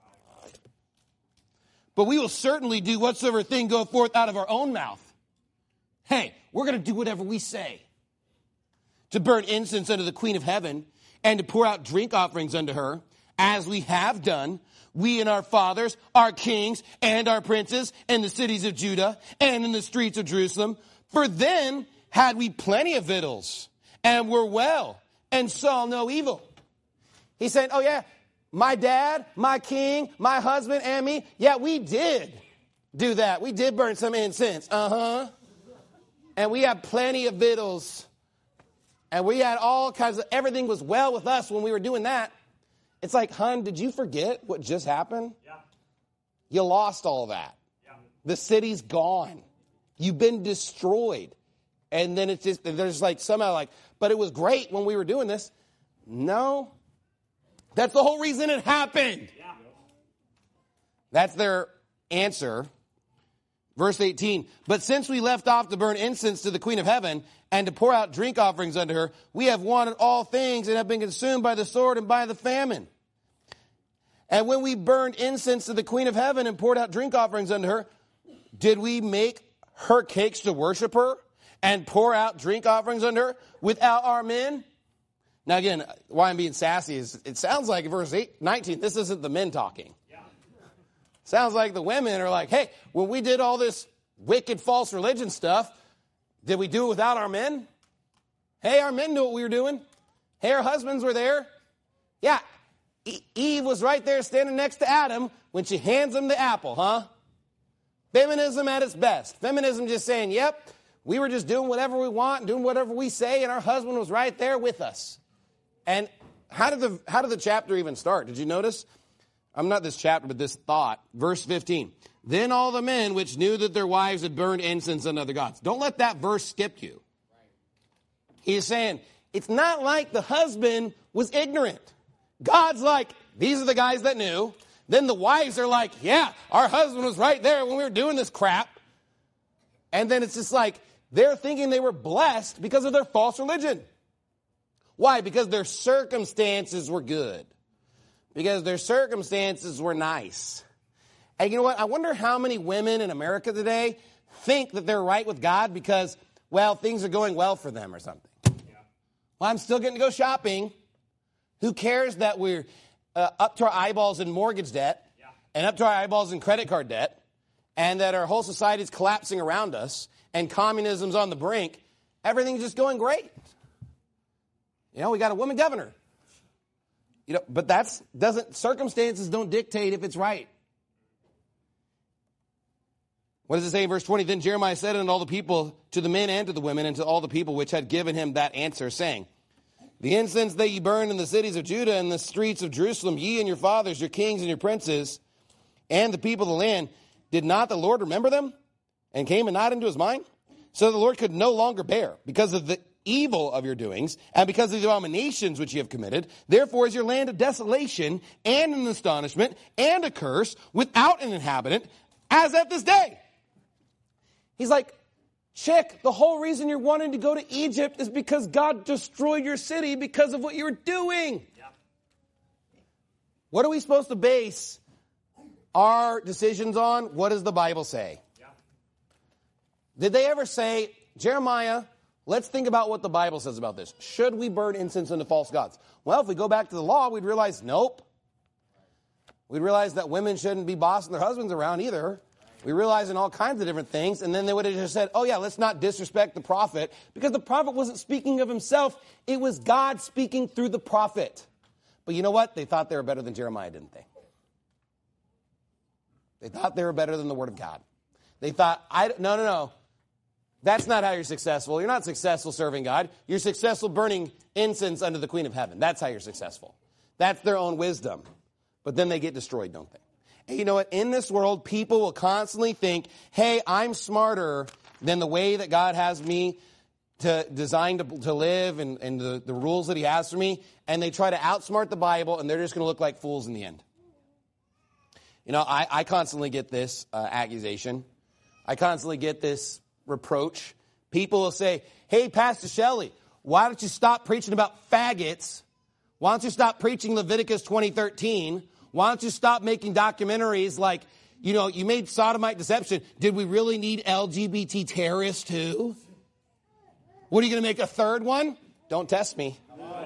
But we will certainly do whatsoever thing goeth forth out of our own mouth. Hey, we're going to do whatever we say. To burn incense unto the Queen of Heaven, and to pour out drink offerings unto her, as we have done, we and our fathers, our kings, and our princes, in the cities of Judah, and in the streets of Jerusalem. For then had we plenty of victuals, and were well, and saw no evil. He's saying, oh yeah, my dad, my king, my husband, and me, yeah, we did do that. We did burn some incense. And we had plenty of victuals. And we had all kinds of, everything was well with us when we were doing that. It's like, hon, did you forget what just happened? Yeah. You lost all that. Yeah. The city's gone. You've been destroyed. And then it's just, there's like somehow like, but it was great when we were doing this. No. That's the whole reason it happened. Yeah. That's their answer. Verse 18, but since we left off to burn incense to the Queen of Heaven and to pour out drink offerings unto her, we have wanted all things and have been consumed by the sword and by the famine. And when we burned incense to the Queen of Heaven and poured out drink offerings unto her, did we make her cakes to worship her and pour out drink offerings unto her without our men? Now, again, why I'm being sassy is it sounds like in verse 19, this isn't the men talking. Yeah. Sounds like the women are like, hey, when we did all this wicked false religion stuff, did we do it without our men? Hey, our men knew what we were doing. Hey, our husbands were there. Yeah, Eve was right there standing next to Adam when she hands him the apple, huh? Feminism at its best. Feminism just saying, yep, we were just doing whatever we want and doing whatever we say, and our husband was right there with us. And how did the chapter even start? Did you notice? I'm not this chapter, but this thought. Verse 15. Then all the men which knew that their wives had burned incense unto other gods. Don't let that verse skip you. He's saying, it's not like the husband was ignorant. God's like, these are the guys that knew. Then the wives are like, yeah, our husband was right there when we were doing this crap. And then it's just like, they're thinking they were blessed because of their false religion. Why? Because their circumstances were good. Because their circumstances were nice. And you know what? I wonder how many women in America today think that they're right with God because, well, things are going well for them or something. Yeah. Well, I'm still getting to go shopping. Who cares that we're up to our eyeballs in mortgage debt and up to our eyeballs in credit card debt and that our whole society is collapsing around us and communism's on the brink? Everything's just going great. You know, we got a woman governor. You know, but circumstances don't dictate if it's right. What does it say in verse 20? Then Jeremiah said unto all the people, to the men and to the women, and to all the people which had given him that answer, saying, the incense that ye burn in the cities of Judah and the streets of Jerusalem, ye and your fathers, your kings and your princes, and the people of the land, did not the Lord remember them? And came and not into his mind? So the Lord could no longer bear, because of the evil of your doings, and because of the abominations which ye have committed. Therefore is your land a desolation, and an astonishment, and a curse, without an inhabitant, as at this day. He's like, chick, the whole reason you're wanting to go to Egypt is because God destroyed your city because of what you were doing. Yeah. What are we supposed to base our decisions on? What does the Bible say? Yeah. Did they ever say, Jeremiah, let's think about what the Bible says about this. Should we burn incense unto false gods? Well, if we go back to the law, we'd realize, nope. We'd realize that women shouldn't be bossing their husbands around either. We realize in all kinds of different things, and then they would have just said, oh yeah, let's not disrespect the prophet, because the prophet wasn't speaking of himself. It was God speaking through the prophet. But you know what? They thought they were better than Jeremiah, didn't they? They thought they were better than the Word of God. They thought, no. That's not how you're successful. You're not successful serving God. You're successful burning incense unto the Queen of Heaven. That's how you're successful. That's their own wisdom. But then they get destroyed, don't they? And you know what? In this world, people will constantly think, hey, I'm smarter than the way that God has me designed to live and the rules that he has for me. And they try to outsmart the Bible, and they're just going to look like fools in the end. You know, I constantly get this accusation. I constantly get this reproach. People will say, hey, Pastor Shelley, why don't you stop preaching about faggots? Why don't you stop preaching Leviticus 20:13? Why don't you stop making documentaries like, you know, you made Sodomite Deception. Did we really need LGBT terrorists too? What, are you going to make a third one? Don't test me.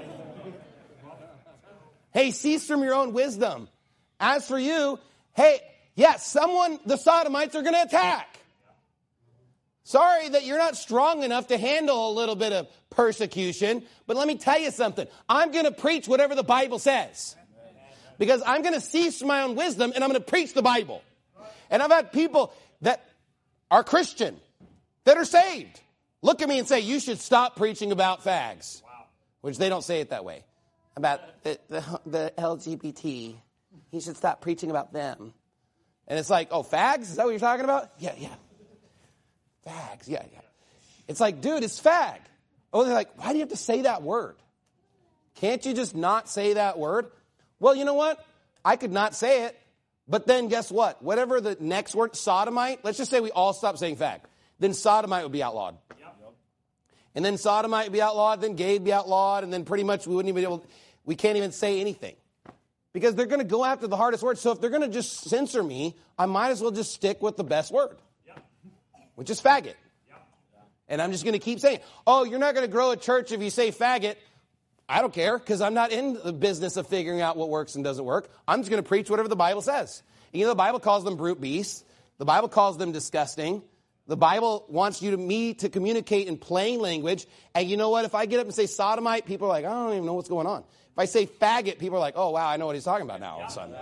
Hey, cease from your own wisdom. As for you, hey, yes, the Sodomites are going to attack. Sorry that you're not strong enough to handle a little bit of persecution, but let me tell you something. I'm going to preach whatever the Bible says. Because I'm going to cease from my own wisdom and I'm going to preach the Bible. And I've had people that are Christian, that are saved, look at me and say, you should stop preaching about fags. Wow. Which they don't say it that way. About the LGBT. You should stop preaching about them. And it's like, oh, fags? Is that what you're talking about? Yeah. Fags, yeah. It's like, dude, it's fag. Oh, they're like, why do you have to say that word? Can't you just not say that word? Well, you know what? I could not say it, but then guess what? Whatever the next word, sodomite, let's just say we all stop saying fag. Then sodomite would be outlawed. Yep. And then sodomite would be outlawed, then gay would be outlawed, and then pretty much we can't even say anything. Because they're going to go after the hardest word. So if they're going to just censor me, I might as well just stick with the best word, which is faggot. And I'm just going to keep saying, oh, you're not going to grow a church if you say faggot. I don't care because I'm not in the business of figuring out what works and doesn't work. I'm just going to preach whatever the Bible says. You know, the Bible calls them brute beasts. The Bible calls them disgusting. The Bible wants me to communicate in plain language. And you know what? If I get up and say sodomite, people are like, I don't even know what's going on. If I say faggot, people are like, oh, wow, I know what he's talking about now all of a sudden.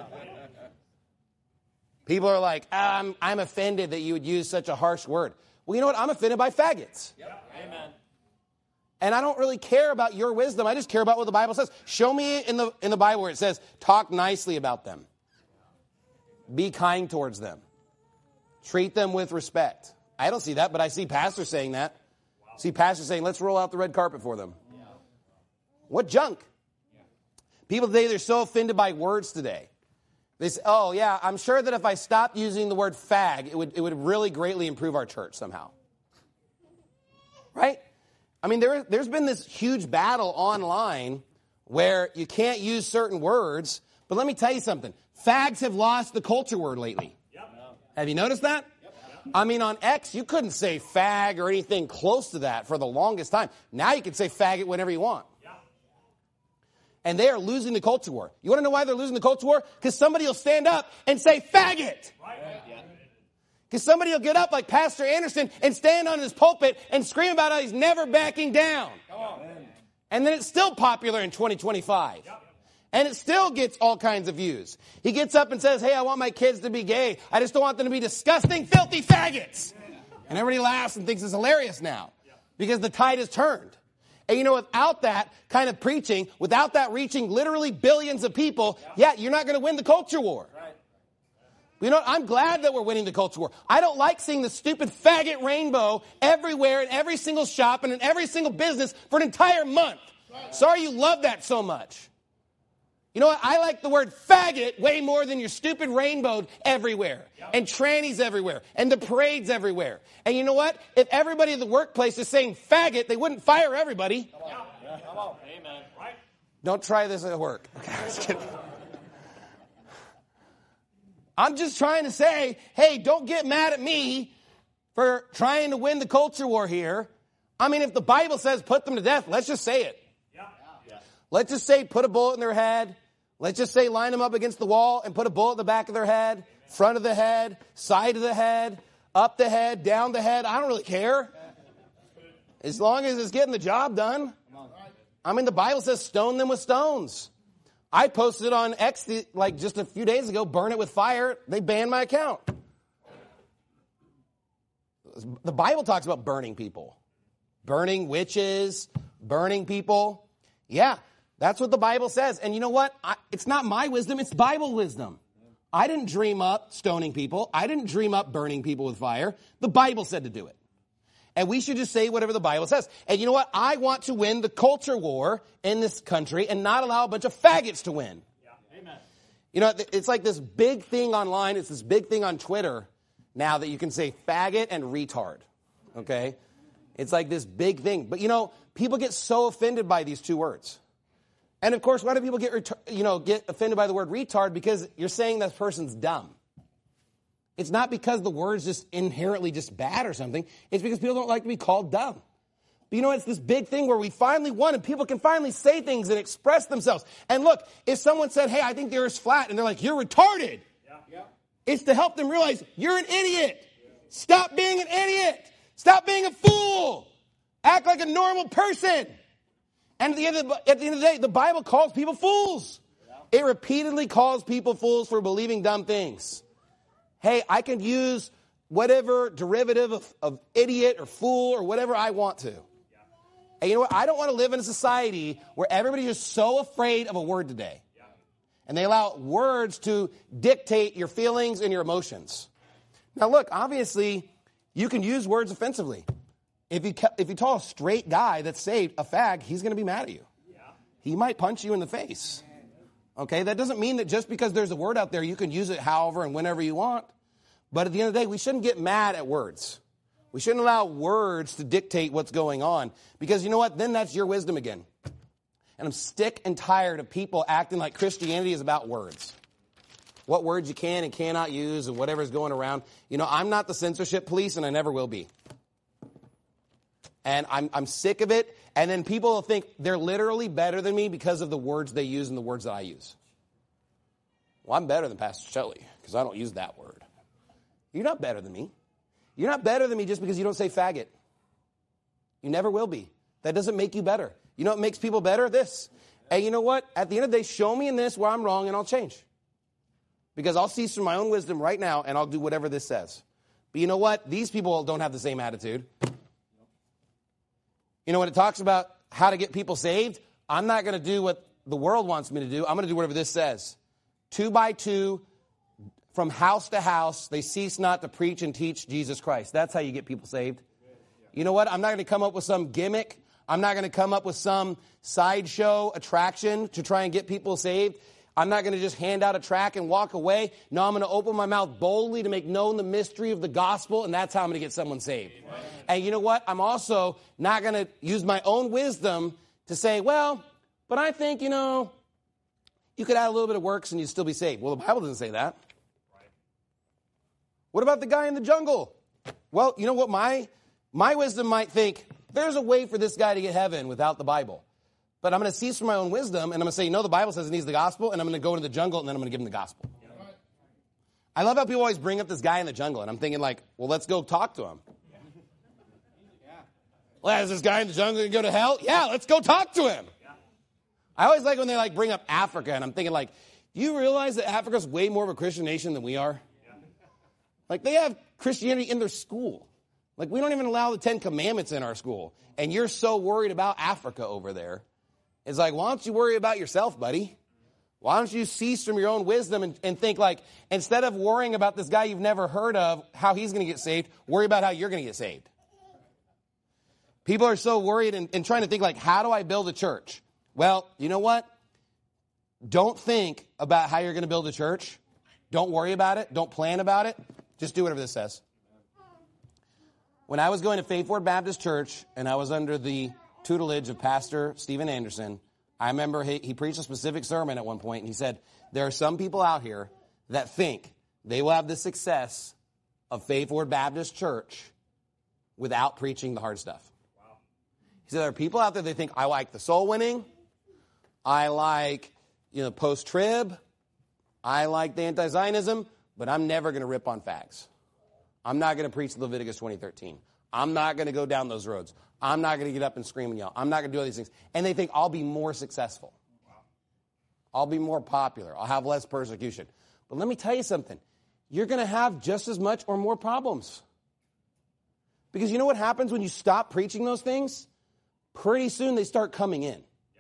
People are like, I'm offended that you would use such a harsh word. Well, you know what? I'm offended by faggots. Yep. Amen. And I don't really care about your wisdom. I just care about what the Bible says. Show me in the Bible where it says, talk nicely about them. Be kind towards them. Treat them with respect. I don't see that, but I see pastors saying that. Wow. See pastors saying, let's roll out the red carpet for them. Yeah. What junk? Yeah. People today, they're so offended by words today. They say, oh, yeah, I'm sure that if I stopped using the word fag, it would really greatly improve our church somehow. Right? I mean, there's been this huge battle online where you can't use certain words. But let me tell you something. Fags have lost the culture word lately. Yep. Have you noticed that? Yep. I mean, on X, you couldn't say fag or anything close to that for the longest time. Now you can say faggot whenever you want. Yep. And they are losing the culture war. You want to know why they're losing the culture war? Because somebody will stand up and say faggot. Right. Because somebody will get up like Pastor Anderson and stand on his pulpit and scream about how he's never backing down. Come on. And then it's still popular in 2025. Yep. And it still gets all kinds of views. He gets up and says, hey, I want my kids to be gay. I just don't want them to be disgusting, filthy faggots. And everybody laughs and thinks it's hilarious now because the tide has turned. And you know, without that kind of preaching, without that reaching literally billions of people, you're not going to win the culture war. You know what? I'm glad that we're winning the culture war. I don't like seeing the stupid faggot rainbow everywhere in every single shop and in every single business for an entire month. Sorry you love that so much. You know what? I like the word faggot way more than your stupid rainbow everywhere. And trannies everywhere. And the parades everywhere. And you know what? If everybody in the workplace is saying faggot, they wouldn't fire everybody. Come on. Amen. Right? Don't try this at work. Okay, I was kidding. I'm just trying to say, hey, don't get mad at me for trying to win the culture war here. I mean, if the Bible says put them to death, let's just say it. Let's just say put a bullet in their head. Let's just say line them up against the wall and put a bullet in the back of their head, front of the head, side of the head, up the head, down the head. I don't really care. As long as it's getting the job done. I mean, the Bible says stone them with stones. I posted on X like just a few days ago, burn it with fire. They banned my account. The Bible talks about burning people. Burning witches, burning people. Yeah, that's what the Bible says. And you know what? It's not my wisdom, it's Bible wisdom. I didn't dream up stoning people. I didn't dream up burning people with fire. The Bible said to do it. And we should just say whatever the Bible says. And you know what? I want to win the culture war in this country and not allow a bunch of faggots to win. Yeah. Amen. You know, it's like this big thing online. It's this big thing on Twitter now that you can say faggot and retard. Okay? It's like this big thing. But you know, people get so offended by these two words. And of course, why do people get offended by the word retard? Because you're saying that person's dumb. It's not because the word's just inherently just bad or something. It's because people don't like to be called dumb. But you know, it's this big thing where we finally won and people can finally say things and express themselves. And look, if someone said, hey, I think the earth's flat, and they're like, you're retarded. Yeah. It's to help them realize you're an idiot. Yeah. Stop being an idiot. Stop being a fool. Act like a normal person. And at the end of the day, the Bible calls people fools. Yeah. It repeatedly calls people fools for believing dumb things. Hey, I can use whatever derivative of idiot or fool or whatever I want to. Yeah. And you know what? I don't want to live in a society where everybody is so afraid of a word today. Yeah. And they allow words to dictate your feelings and your emotions. Now look, obviously, you can use words offensively. If you tell a straight guy that's saved a fag, he's going to be mad at you. Yeah. He might punch you in the face. Okay, that doesn't mean that just because there's a word out there, you can use it however and whenever you want. But at the end of the day, we shouldn't get mad at words. We shouldn't allow words to dictate what's going on. Because you know what? Then that's your wisdom again. And I'm sick and tired of people acting like Christianity is about words. What words you can and cannot use and whatever's going around. You know, I'm not the censorship police and I never will be. And I'm sick of it. And then people will think they're literally better than me because of the words they use and the words that I use. Well, I'm better than Pastor Shelley because I don't use that word. You're not better than me. You're not better than me just because you don't say faggot. You never will be. That doesn't make you better. You know what makes people better? This. And you know what? At the end of the day, show me in this where I'm wrong and I'll change. Because I'll cease from my own wisdom right now and I'll do whatever this says. But you know what? These people don't have the same attitude. You know, when it talks about how to get people saved, I'm not going to do what the world wants me to do. I'm going to do whatever this says. 2 by 2, from house to house, they cease not to preach and teach Jesus Christ. That's how you get people saved. You know what? I'm not going to come up with some gimmick. I'm not going to come up with some sideshow attraction to try and get people saved. I'm not going to just hand out a tract and walk away. No, I'm going to open my mouth boldly to make known the mystery of the gospel, and that's how I'm going to get someone saved. Amen. And you know what? I'm also not going to use my own wisdom to say, well, but I think, you know, you could add a little bit of works and you'd still be saved. Well, the Bible doesn't say that. Right. What about the guy in the jungle? Well, you know what? My wisdom might think, there's a way for this guy to get heaven without the Bible. But I'm going to cease from my own wisdom, and I'm going to say, no, the Bible says it needs the gospel, and I'm going to go into the jungle, and then I'm going to give him the gospel. I love how people always bring up this guy in the jungle, and I'm thinking like, well, let's go talk to him. Well, is this guy in the jungle going to go to hell? Yeah, let's go talk to him. I always like when they like bring up Africa, and I'm thinking like, do you realize that Africa's way more of a Christian nation than we are? Like, they have Christianity in their school. Like, we don't even allow the 10 Commandments in our school. And you're so worried about Africa over there. It's like, why don't you worry about yourself, buddy? Why don't you cease from your own wisdom and think like, instead of worrying about this guy you've never heard of, how he's going to get saved, worry about how you're going to get saved. People are so worried and trying to think like, how do I build a church? Well, you know what? Don't think about how you're going to build a church. Don't worry about it. Don't plan about it. Just do whatever this says. When I was going to Faith Word Baptist Church and I was under the tutelage of Pastor Steven Anderson, I remember he preached a specific sermon at one point, and he said, there are some people out here that think they will have the success of Faith Word Baptist Church without preaching the hard stuff. Wow. He said there are people out there that think, I like the soul winning, I like post-trib, I like the anti-Zionism, but I'm never going to rip on fags. I'm not going to preach Leviticus 20:13. I'm not going to go down those roads. I'm not going to get up and scream and yell. I'm not going to do all these things. And they think I'll be more successful. I'll be more popular. I'll have less persecution. But let me tell you something. You're going to have just as much or more problems. Because you know what happens when you stop preaching those things? Pretty soon they start coming in.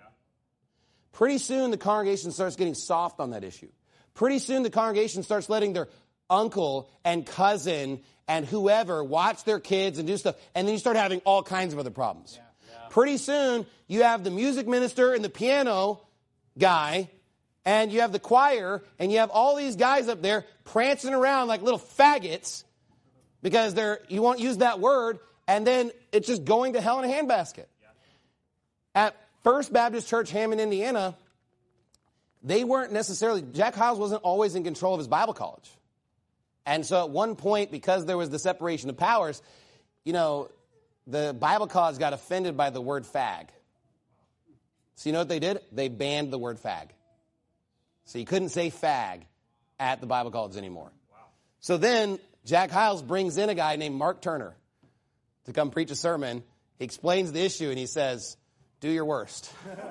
Pretty soon the congregation starts getting soft on that issue. Pretty soon the congregation starts letting their uncle and cousin and whoever watch their kids and do stuff, and then you start having all kinds of other problems. Pretty soon, you have the music minister and the piano guy, and you have the choir, and you have all these guys up there prancing around like little faggots because you won't use that word, and then it's just going to hell in a handbasket. At First Baptist Church, Hammond, Indiana, they weren't necessarily, Jack Hyles wasn't always in control of his Bible college. And so at one point, because there was the separation of powers, the Bible college got offended by the word fag. So you know what they did? They banned the word fag. So you couldn't say fag at the Bible college anymore. Wow. So then Jack Hyles brings in a guy named Mark Turner to come preach a sermon. He explains the issue and he says, do your worst.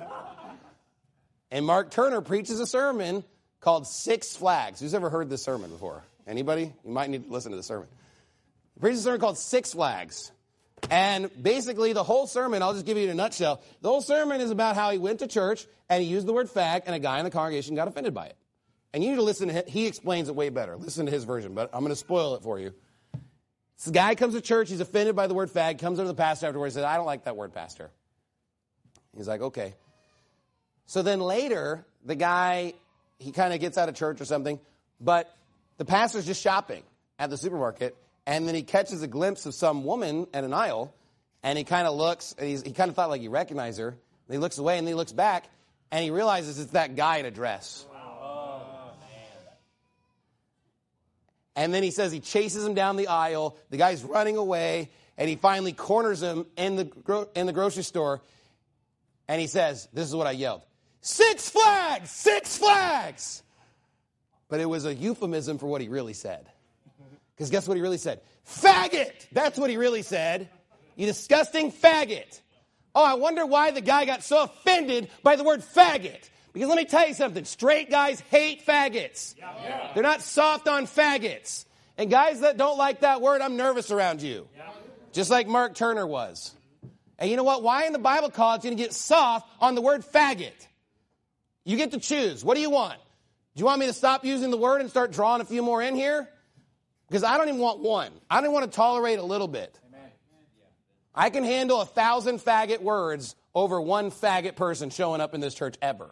And Mark Turner preaches a sermon called Six Flags. Who's ever heard this sermon before? Anybody? You might need to listen to the sermon. He preaches a sermon called Six Flags. And basically the whole sermon, I'll just give you in a nutshell, the whole sermon is about how he went to church and he used the word fag and a guy in the congregation got offended by it. And you need to listen to him. He explains it way better. Listen to his version, but I'm going to spoil it for you. This guy comes to church, he's offended by the word fag, comes over to the pastor afterwards and says, I don't like that word, pastor. He's like, okay. So then later, the guy, he kind of gets out of church or something, but the pastor's just shopping at the supermarket, and then he catches a glimpse of some woman at an aisle, and he kind of looks, and he kind of thought like he recognized her. And he looks away, and then he looks back, and he realizes it's that guy in a dress. Wow. And then he says he chases him down the aisle. The guy's running away, and he finally corners him in the grocery store. And he says, this is what I yelled, "Six Flags! Six Flags!" But it was a euphemism for what he really said. Because guess what he really said? Faggot! That's what he really said. You disgusting faggot. Oh, I wonder why the guy got so offended by the word faggot. Because let me tell you something. Straight guys hate faggots. Yeah. They're not soft on faggots. And guys that don't like that word, I'm nervous around you. Yeah. Just like Mark Turner was. And you know what? Why in the Bible college are you going to get soft on the word faggot? You get to choose. What do you want? Do you want me to stop using the word and start drawing a few more in here? Because I don't even want one. I don't want to tolerate a little bit. Amen. I can handle 1,000 faggot words over one faggot person showing up in this church ever.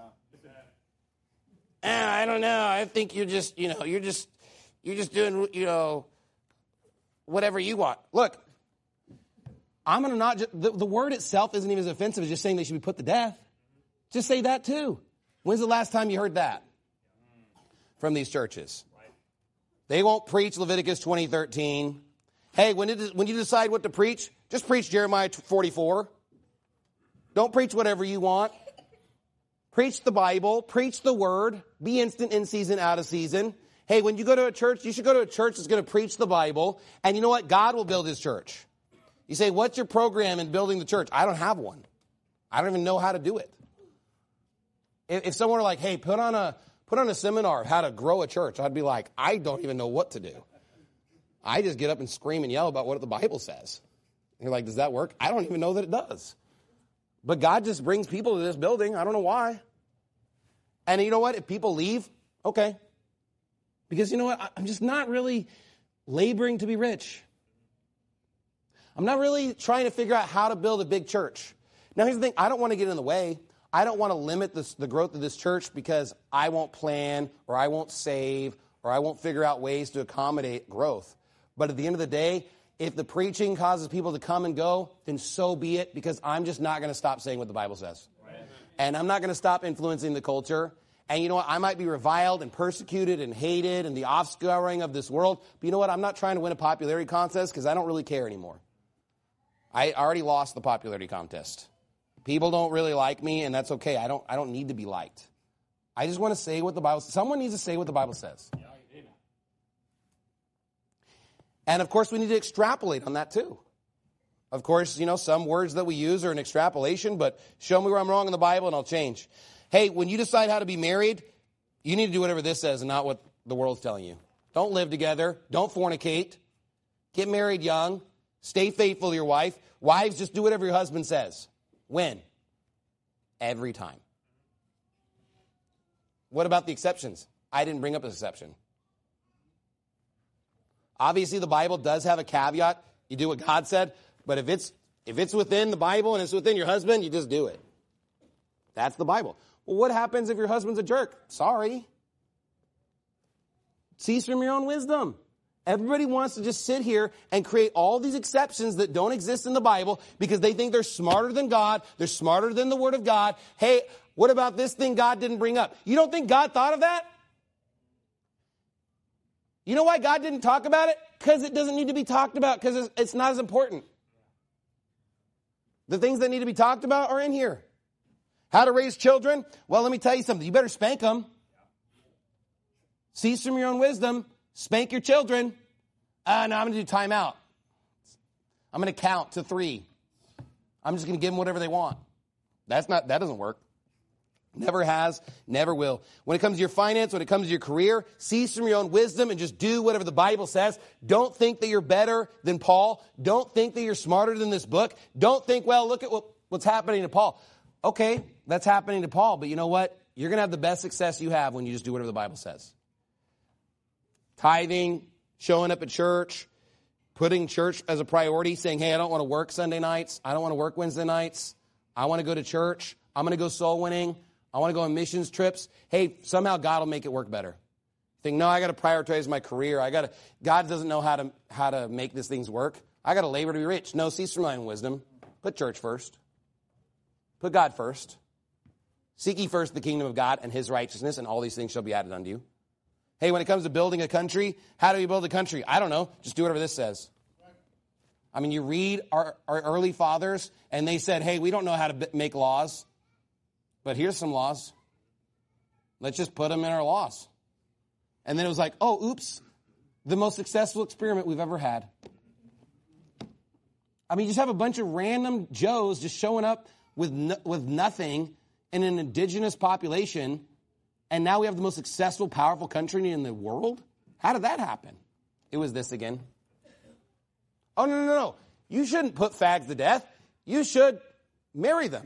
I don't know. I think you're just doing, whatever you want. Look, I'm going to not, the word itself isn't even as offensive as just saying they should be put to death. Just say that too. When's the last time you heard that from these churches? They won't preach Leviticus 20:13. Hey, when you decide what to preach, just preach Jeremiah 44. Don't preach whatever you want. Preach the Bible. Preach the word. Be instant in season, out of season. Hey, when you go to a church, you should go to a church that's going to preach the Bible. And you know what? God will build his church. You say, what's your program in building the church? I don't have one. I don't even know how to do it. If someone were like, hey, put on a seminar of how to grow a church, I'd be like, I don't even know what to do. I just get up and scream and yell about what the Bible says. And you're like, does that work? I don't even know that it does. But God just brings people to this building. I don't know why. And you know what? If people leave, okay. Because you know what? I'm just not really laboring to be rich. I'm not really trying to figure out how to build a big church. Now, here's the thing. I don't want to get in the way. I don't want to limit the growth of this church because I won't plan or I won't save or I won't figure out ways to accommodate growth. But at the end of the day, if the preaching causes people to come and go, then so be it, because I'm just not going to stop saying what the Bible says. Right. And I'm not going to stop influencing the culture. And you know what? I might be reviled and persecuted and hated and the offscouring of this world. But you know what? I'm not trying to win a popularity contest because I don't really care anymore. I already lost the popularity contest. People don't really like me, and that's okay. I don't need to be liked. I just want to say what the Bible says. Someone needs to say what the Bible says. Yeah. And, of course, we need to extrapolate on that, too. Of course, some words that we use are an extrapolation, but show me where I'm wrong in the Bible and I'll change. Hey, when you decide how to be married, you need to do whatever this says and not what the world's telling you. Don't live together. Don't fornicate. Get married young. Stay faithful to your wife. Wives, just do whatever your husband says. When? Every time. What about the exceptions? I didn't bring up an exception. Obviously, the Bible does have a caveat. You do what God said. But if it's within the Bible and it's within your husband, you just do it. That's the Bible. Well, what happens if your husband's a jerk? Sorry. Cease from your own wisdom. Everybody wants to just sit here and create all these exceptions that don't exist in the Bible because they think they're smarter than God. They're smarter than the Word of God. Hey, what about this thing God didn't bring up? You don't think God thought of that? You know why God didn't talk about it? Because it doesn't need to be talked about, because it's not as important. The things that need to be talked about are in here. How to raise children? Well, let me tell you something. You better spank them. Cease from your own wisdom. Spank your children. No, I'm going to do time out. I'm going to count to 3. I'm just going to give them whatever they want. That doesn't work. Never has, never will. When it comes to your finance, when it comes to your career, cease from your own wisdom and just do whatever the Bible says. Don't think that you're better than Paul. Don't think that you're smarter than this book. Don't think, well, look at what's happening to Paul. Okay, that's happening to Paul, but you know what? You're going to have the best success you have when you just do whatever the Bible says. Tithing, showing up at church, putting church as a priority, saying, hey, I don't want to work Sunday nights. I don't want to work Wednesday nights. I want to go to church. I'm going to go soul winning. I want to go on missions trips. Hey, somehow God will make it work better. Think, no, I got to prioritize my career. God doesn't know how to make these things work. I got to labor to be rich. No, cease from my own wisdom. Put church first. Put God first. Seek ye first the kingdom of God and his righteousness, and all these things shall be added unto you. Hey, when it comes to building a country, how do you build a country? I don't know. Just do whatever this says. I mean, you read our early fathers, and they said, hey, we don't know how to make laws, but here's some laws. Let's just put them in our laws. And then it was like, oh, oops, the most successful experiment we've ever had. I mean, you just have a bunch of random Joes just showing up with nothing in an indigenous population, and now we have the most successful, powerful country in the world? How did that happen? It was this again. Oh, no. You shouldn't put fags to death. You should marry them.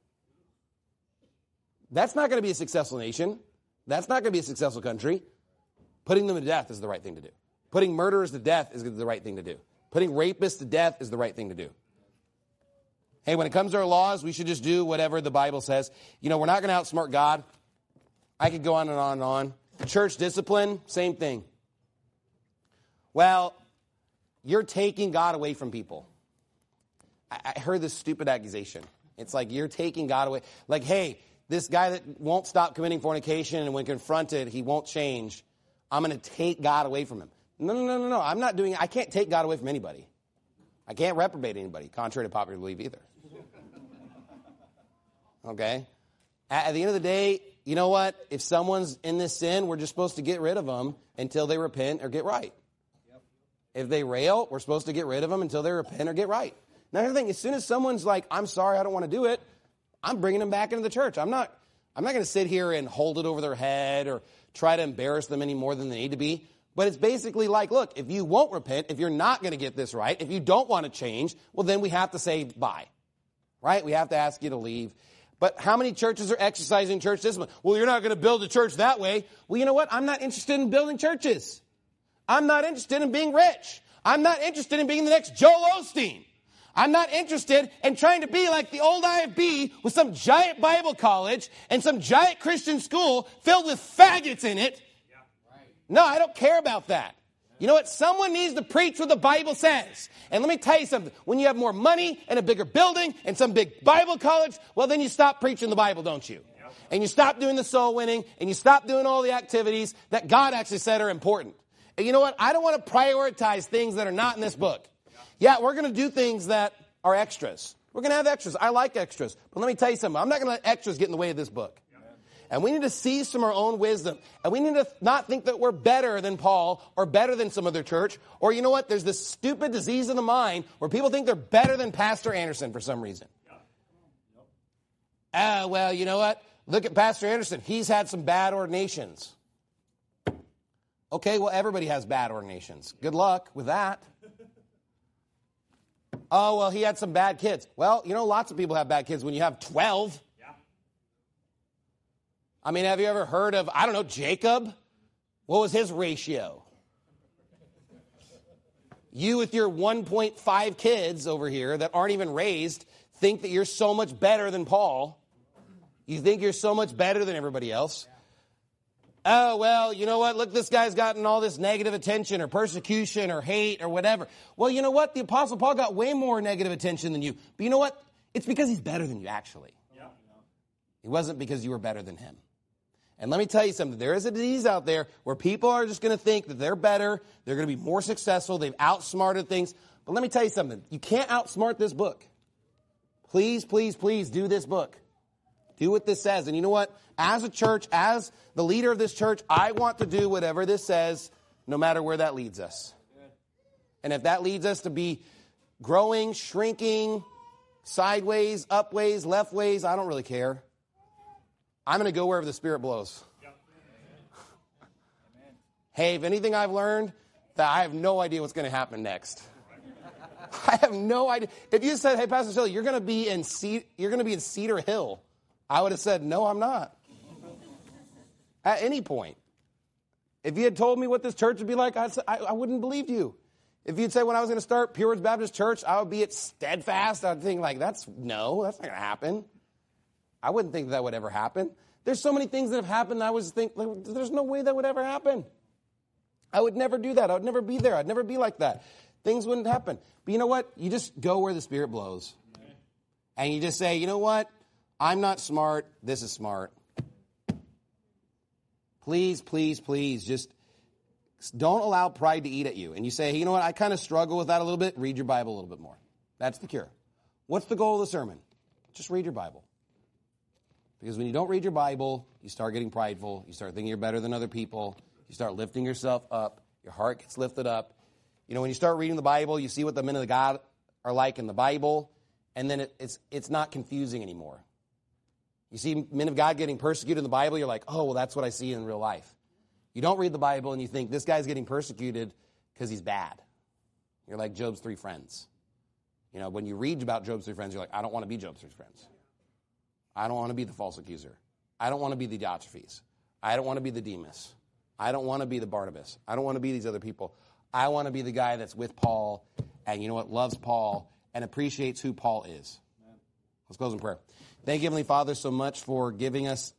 That's not going to be a successful nation. That's not going to be a successful country. Putting them to death is the right thing to do. Putting murderers to death is the right thing to do. Putting rapists to death is the right thing to do. Hey, when it comes to our laws, we should just do whatever the Bible says. You know, we're not going to outsmart God. I could go on and on and on. Church discipline, same thing. Well, you're taking God away from people. I heard this stupid accusation. It's like you're taking God away. Like, hey, this guy that won't stop committing fornication, and when confronted, he won't change. I'm going to take God away from him. No. I'm not doing it. I can't take God away from anybody. I can't reprobate anybody, contrary to popular belief either. Okay? At the end of the day, you know what? If someone's in this sin, we're just supposed to get rid of them until they repent or get right. If they rail, we're supposed to get rid of them until they repent or get right. Now, another thing, as soon as someone's like, I'm sorry, I don't want to do it, I'm bringing them back into the church. I'm not going to sit here and hold it over their head or try to embarrass them any more than they need to be. But it's basically like, look, if you won't repent, if you're not going to get this right, if you don't want to change, well, then we have to say bye, right? We have to ask you to leave. But how many churches are exercising church discipline? Well, you're not going to build a church that way. Well, you know what? I'm not interested in building churches. I'm not interested in being rich. I'm not interested in being the next Joel Osteen. I'm not interested in trying to be like the old IFB with some giant Bible college and some giant Christian school filled with faggots in it. No, I don't care about that. You know what? Someone needs to preach what the Bible says. And let me tell you something. When you have more money and a bigger building and some big Bible college, well, then you stop preaching the Bible, don't you? And you stop doing the soul winning and you stop doing all the activities that God actually said are important. And you know what? I don't want to prioritize things that are not in this book. Yeah, we're going to do things that are extras. We're going to have extras. I like extras. But let me tell you something. I'm not going to let extras get in the way of this book. And we need to seize from our own wisdom. And we need to not think that we're better than Paul or better than some other church. Or you know what? There's this stupid disease of the mind where people think they're better than Pastor Anderson for some reason. Well, you know what? Look at Pastor Anderson. He's had some bad ordinations. Okay, well, everybody has bad ordinations. Good luck with that. Oh, well, he had some bad kids. Well, you know, lots of people have bad kids when you have 12. I mean, have you ever heard of, I don't know, Jacob? What was his ratio? You with your 1.5 kids over here that aren't even raised think that you're so much better than Paul. You think you're so much better than everybody else. Oh, well, you know what? Look, this guy's gotten all this negative attention or persecution or hate or whatever. Well, you know what? The Apostle Paul got way more negative attention than you. But you know what? It's because he's better than you, actually. It wasn't because you were better than him. And let me tell you something. There is a disease out there where people are just going to think that they're better. They're going to be more successful. They've outsmarted things. But let me tell you something. You can't outsmart this book. Please, please, please do this book. Do what this says. And you know what? As a church, as the leader of this church, I want to do whatever this says, no matter where that leads us. And if that leads us to be growing, shrinking, sideways, upways, leftways, I don't really care. I'm going to go wherever the Spirit blows. Hey, if anything I've learned, that I have no idea what's going to happen next. I have no idea. If you said, hey, Pastor Shelley, you're going to be in Cedar Hill, I would have said, no, I'm not. At any point. If you had told me what this church would be like, I wouldn't believe you. If you'd say when I was going to start Pure Woods Baptist Church, I would be at Steadfast, I'd think like, that's not going to happen. I wouldn't think that would ever happen. There's so many things that have happened, I was think, like, there's no way that would ever happen. I would never do that. I would never be there. I'd never be like that. Things wouldn't happen. But you know what? You just go where the Spirit blows. And you just say, you know what? I'm not smart. This is smart. Please, please, please, just Don't allow pride to eat at you. And you say, hey, you know what, I kind of struggle with that a little bit. Read your Bible a little bit more. That's the cure. What's the goal of the sermon? Just read your Bible. Because when you don't read your Bible, you start getting prideful. You start thinking you're better than other people. You start lifting yourself up. Your heart gets lifted up. You know, when you start reading the Bible, you see what the men of God are like in the Bible, and then it's not confusing anymore. You see men of God getting persecuted in the Bible, you're like, oh, well, that's what I see in real life. You don't read the Bible and you think, this guy's getting persecuted because he's bad. You're like Job's 3 friends. You know, when you read about Job's 3 friends, you're like, I don't want to be Job's 3 friends. I don't want to be the false accuser. I don't want to be the Diotrephes. I don't want to be the Demas. I don't want to be the Barnabas. I don't want to be these other people. I want to be the guy that's with Paul and, you know what, loves Paul and appreciates who Paul is. Let's close in prayer. Thank you, Heavenly Father, so much for giving us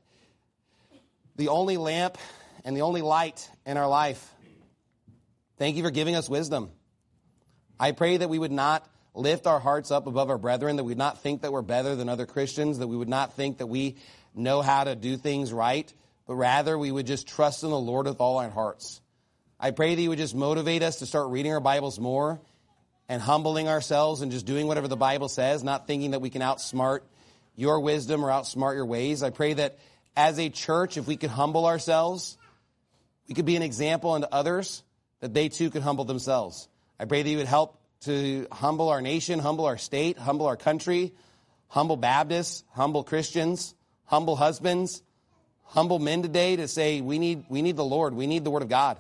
the only lamp and the only light in our life. Thank you for giving us wisdom. I pray that we would not lift our hearts up above our brethren, that we would not think that we're better than other Christians, that we would not think that we know how to do things right, but rather we would just trust in the Lord with all our hearts. I pray that you would just motivate us to start reading our Bibles more and humbling ourselves and just doing whatever the Bible says, not thinking that we can outsmart your wisdom or outsmart your ways. I pray that as a church, if we could humble ourselves, we could be an example unto others, that they too could humble themselves. I pray that you would help to humble our nation, humble our state, humble our country, humble Baptists, humble Christians, humble husbands, humble men today to say, we need the Lord, we need the Word of God.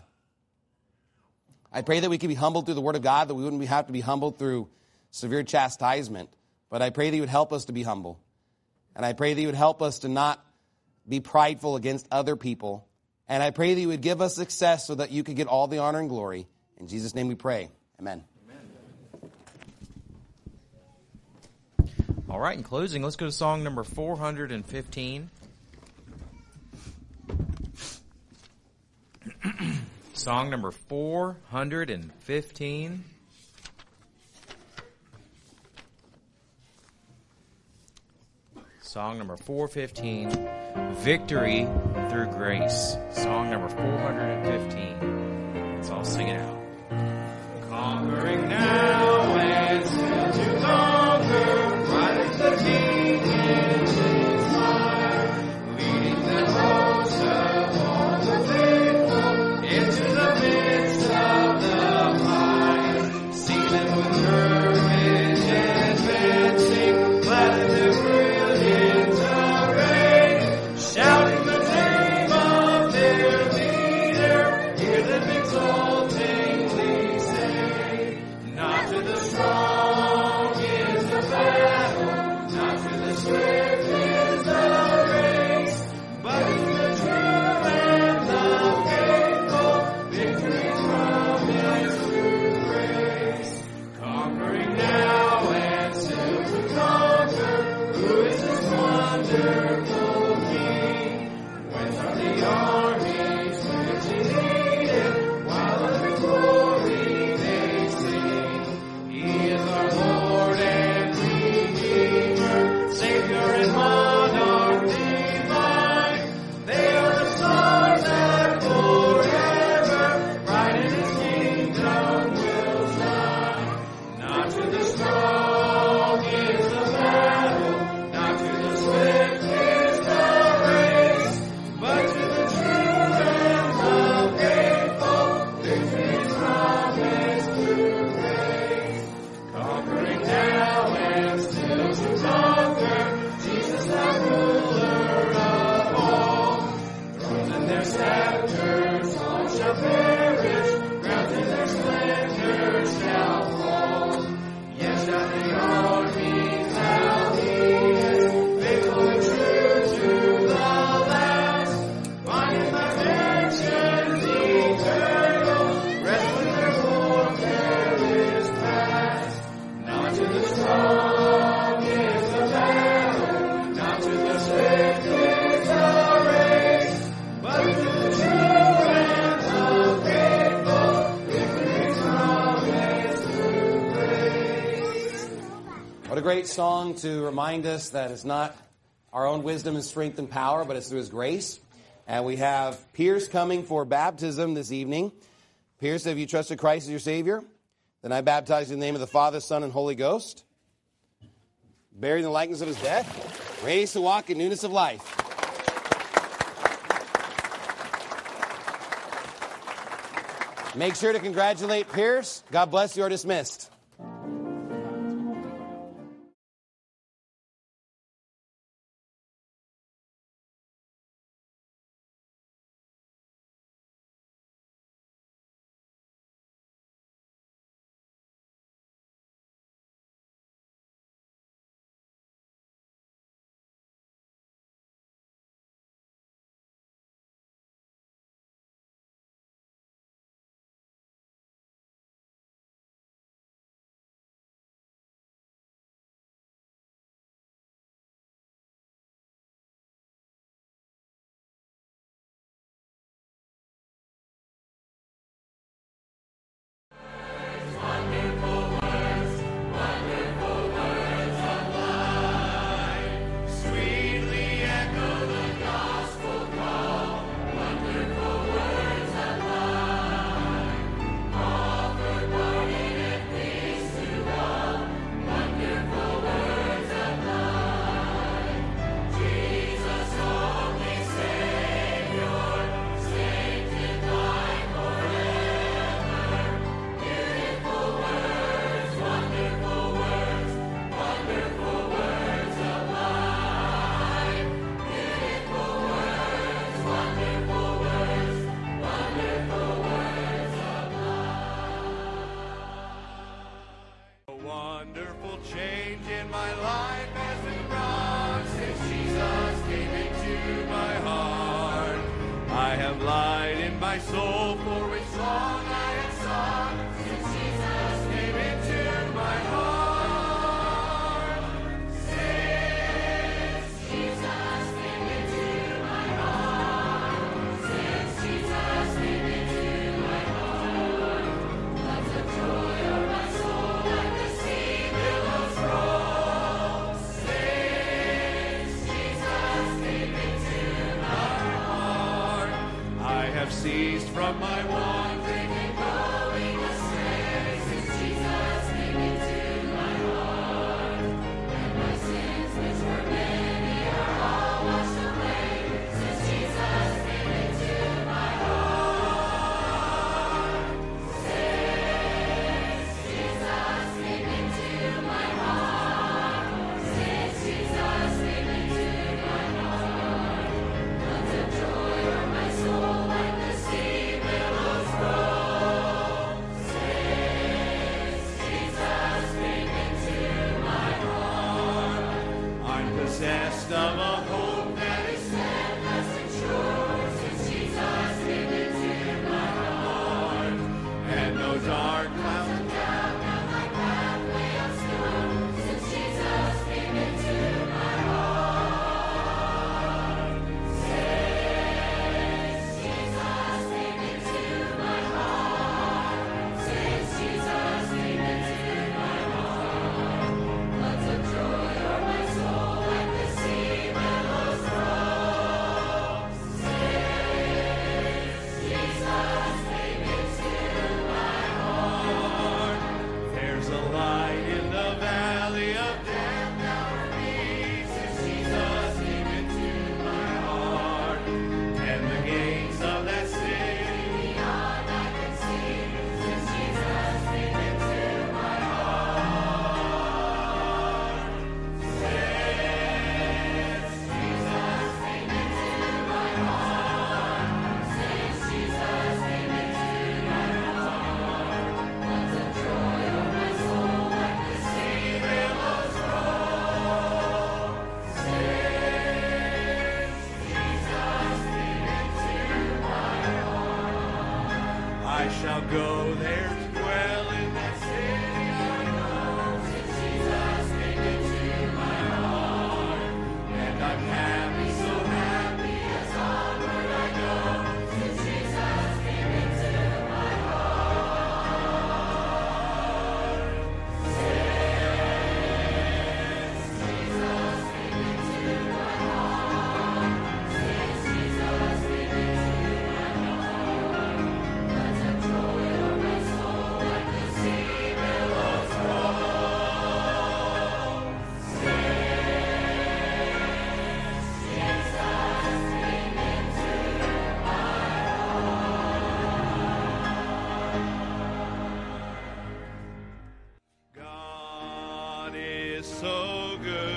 I pray that we could be humbled through the Word of God, that we wouldn't have to be humbled through severe chastisement. But I pray that you would help us to be humble. And I pray that you would help us to not be prideful against other people. And I pray that you would give us success so that you could get all the honor and glory. In Jesus' name we pray. Amen. All right, in closing, let's go to song number 415. Song number 415. Song number 415, Victory Through Grace. Song number 415. Let's all sing it out. Conquering now and still to conquer, riding the King in his fire, leading the host of all the faithful into the midst of the fire, seated with courage advancing, glad in the brilliant array, shouting the name of their leader, hear them exultingly say, not to the strong is the battle, not to the swift is the race, but to the true and the faithful, victory's promised through grace. Conquering now and still to conquer, who is this wonderful King? Whence are the armies which he leadeth, while of his glory they sing? He is our Lord and Redeemer, Savior and Monarch divine. They are the stars that forever bright in his kingdom will shine. Not to the strong is the battle, not to the swift is the race, but to the true and the faithful, victory is promised through grace. Conquering now and still to conquer, Jesus our ruler of all. Thrones and their scepters all shall perish, crowns and their splendor shall fall. Yet shall the armies thou leadest, faithful and true to the last, finding thy mansions eternal, rest when their warfare is past. Not to the strong is the battle, not to the swift is the race, but to the true and the faithful, victory's promised through grace. What a great song to remind us that it's not our own wisdom and strength and power, but it's through His grace. And we have Pierce coming for baptism this evening. Pierce, have you trusted Christ as your Savior? Then I baptize you in the name of the Father, Son, and Holy Ghost. Buried in the likeness of his death, raised to walk in newness of life. Make sure to congratulate Pierce. God bless you. Are dismissed. so good.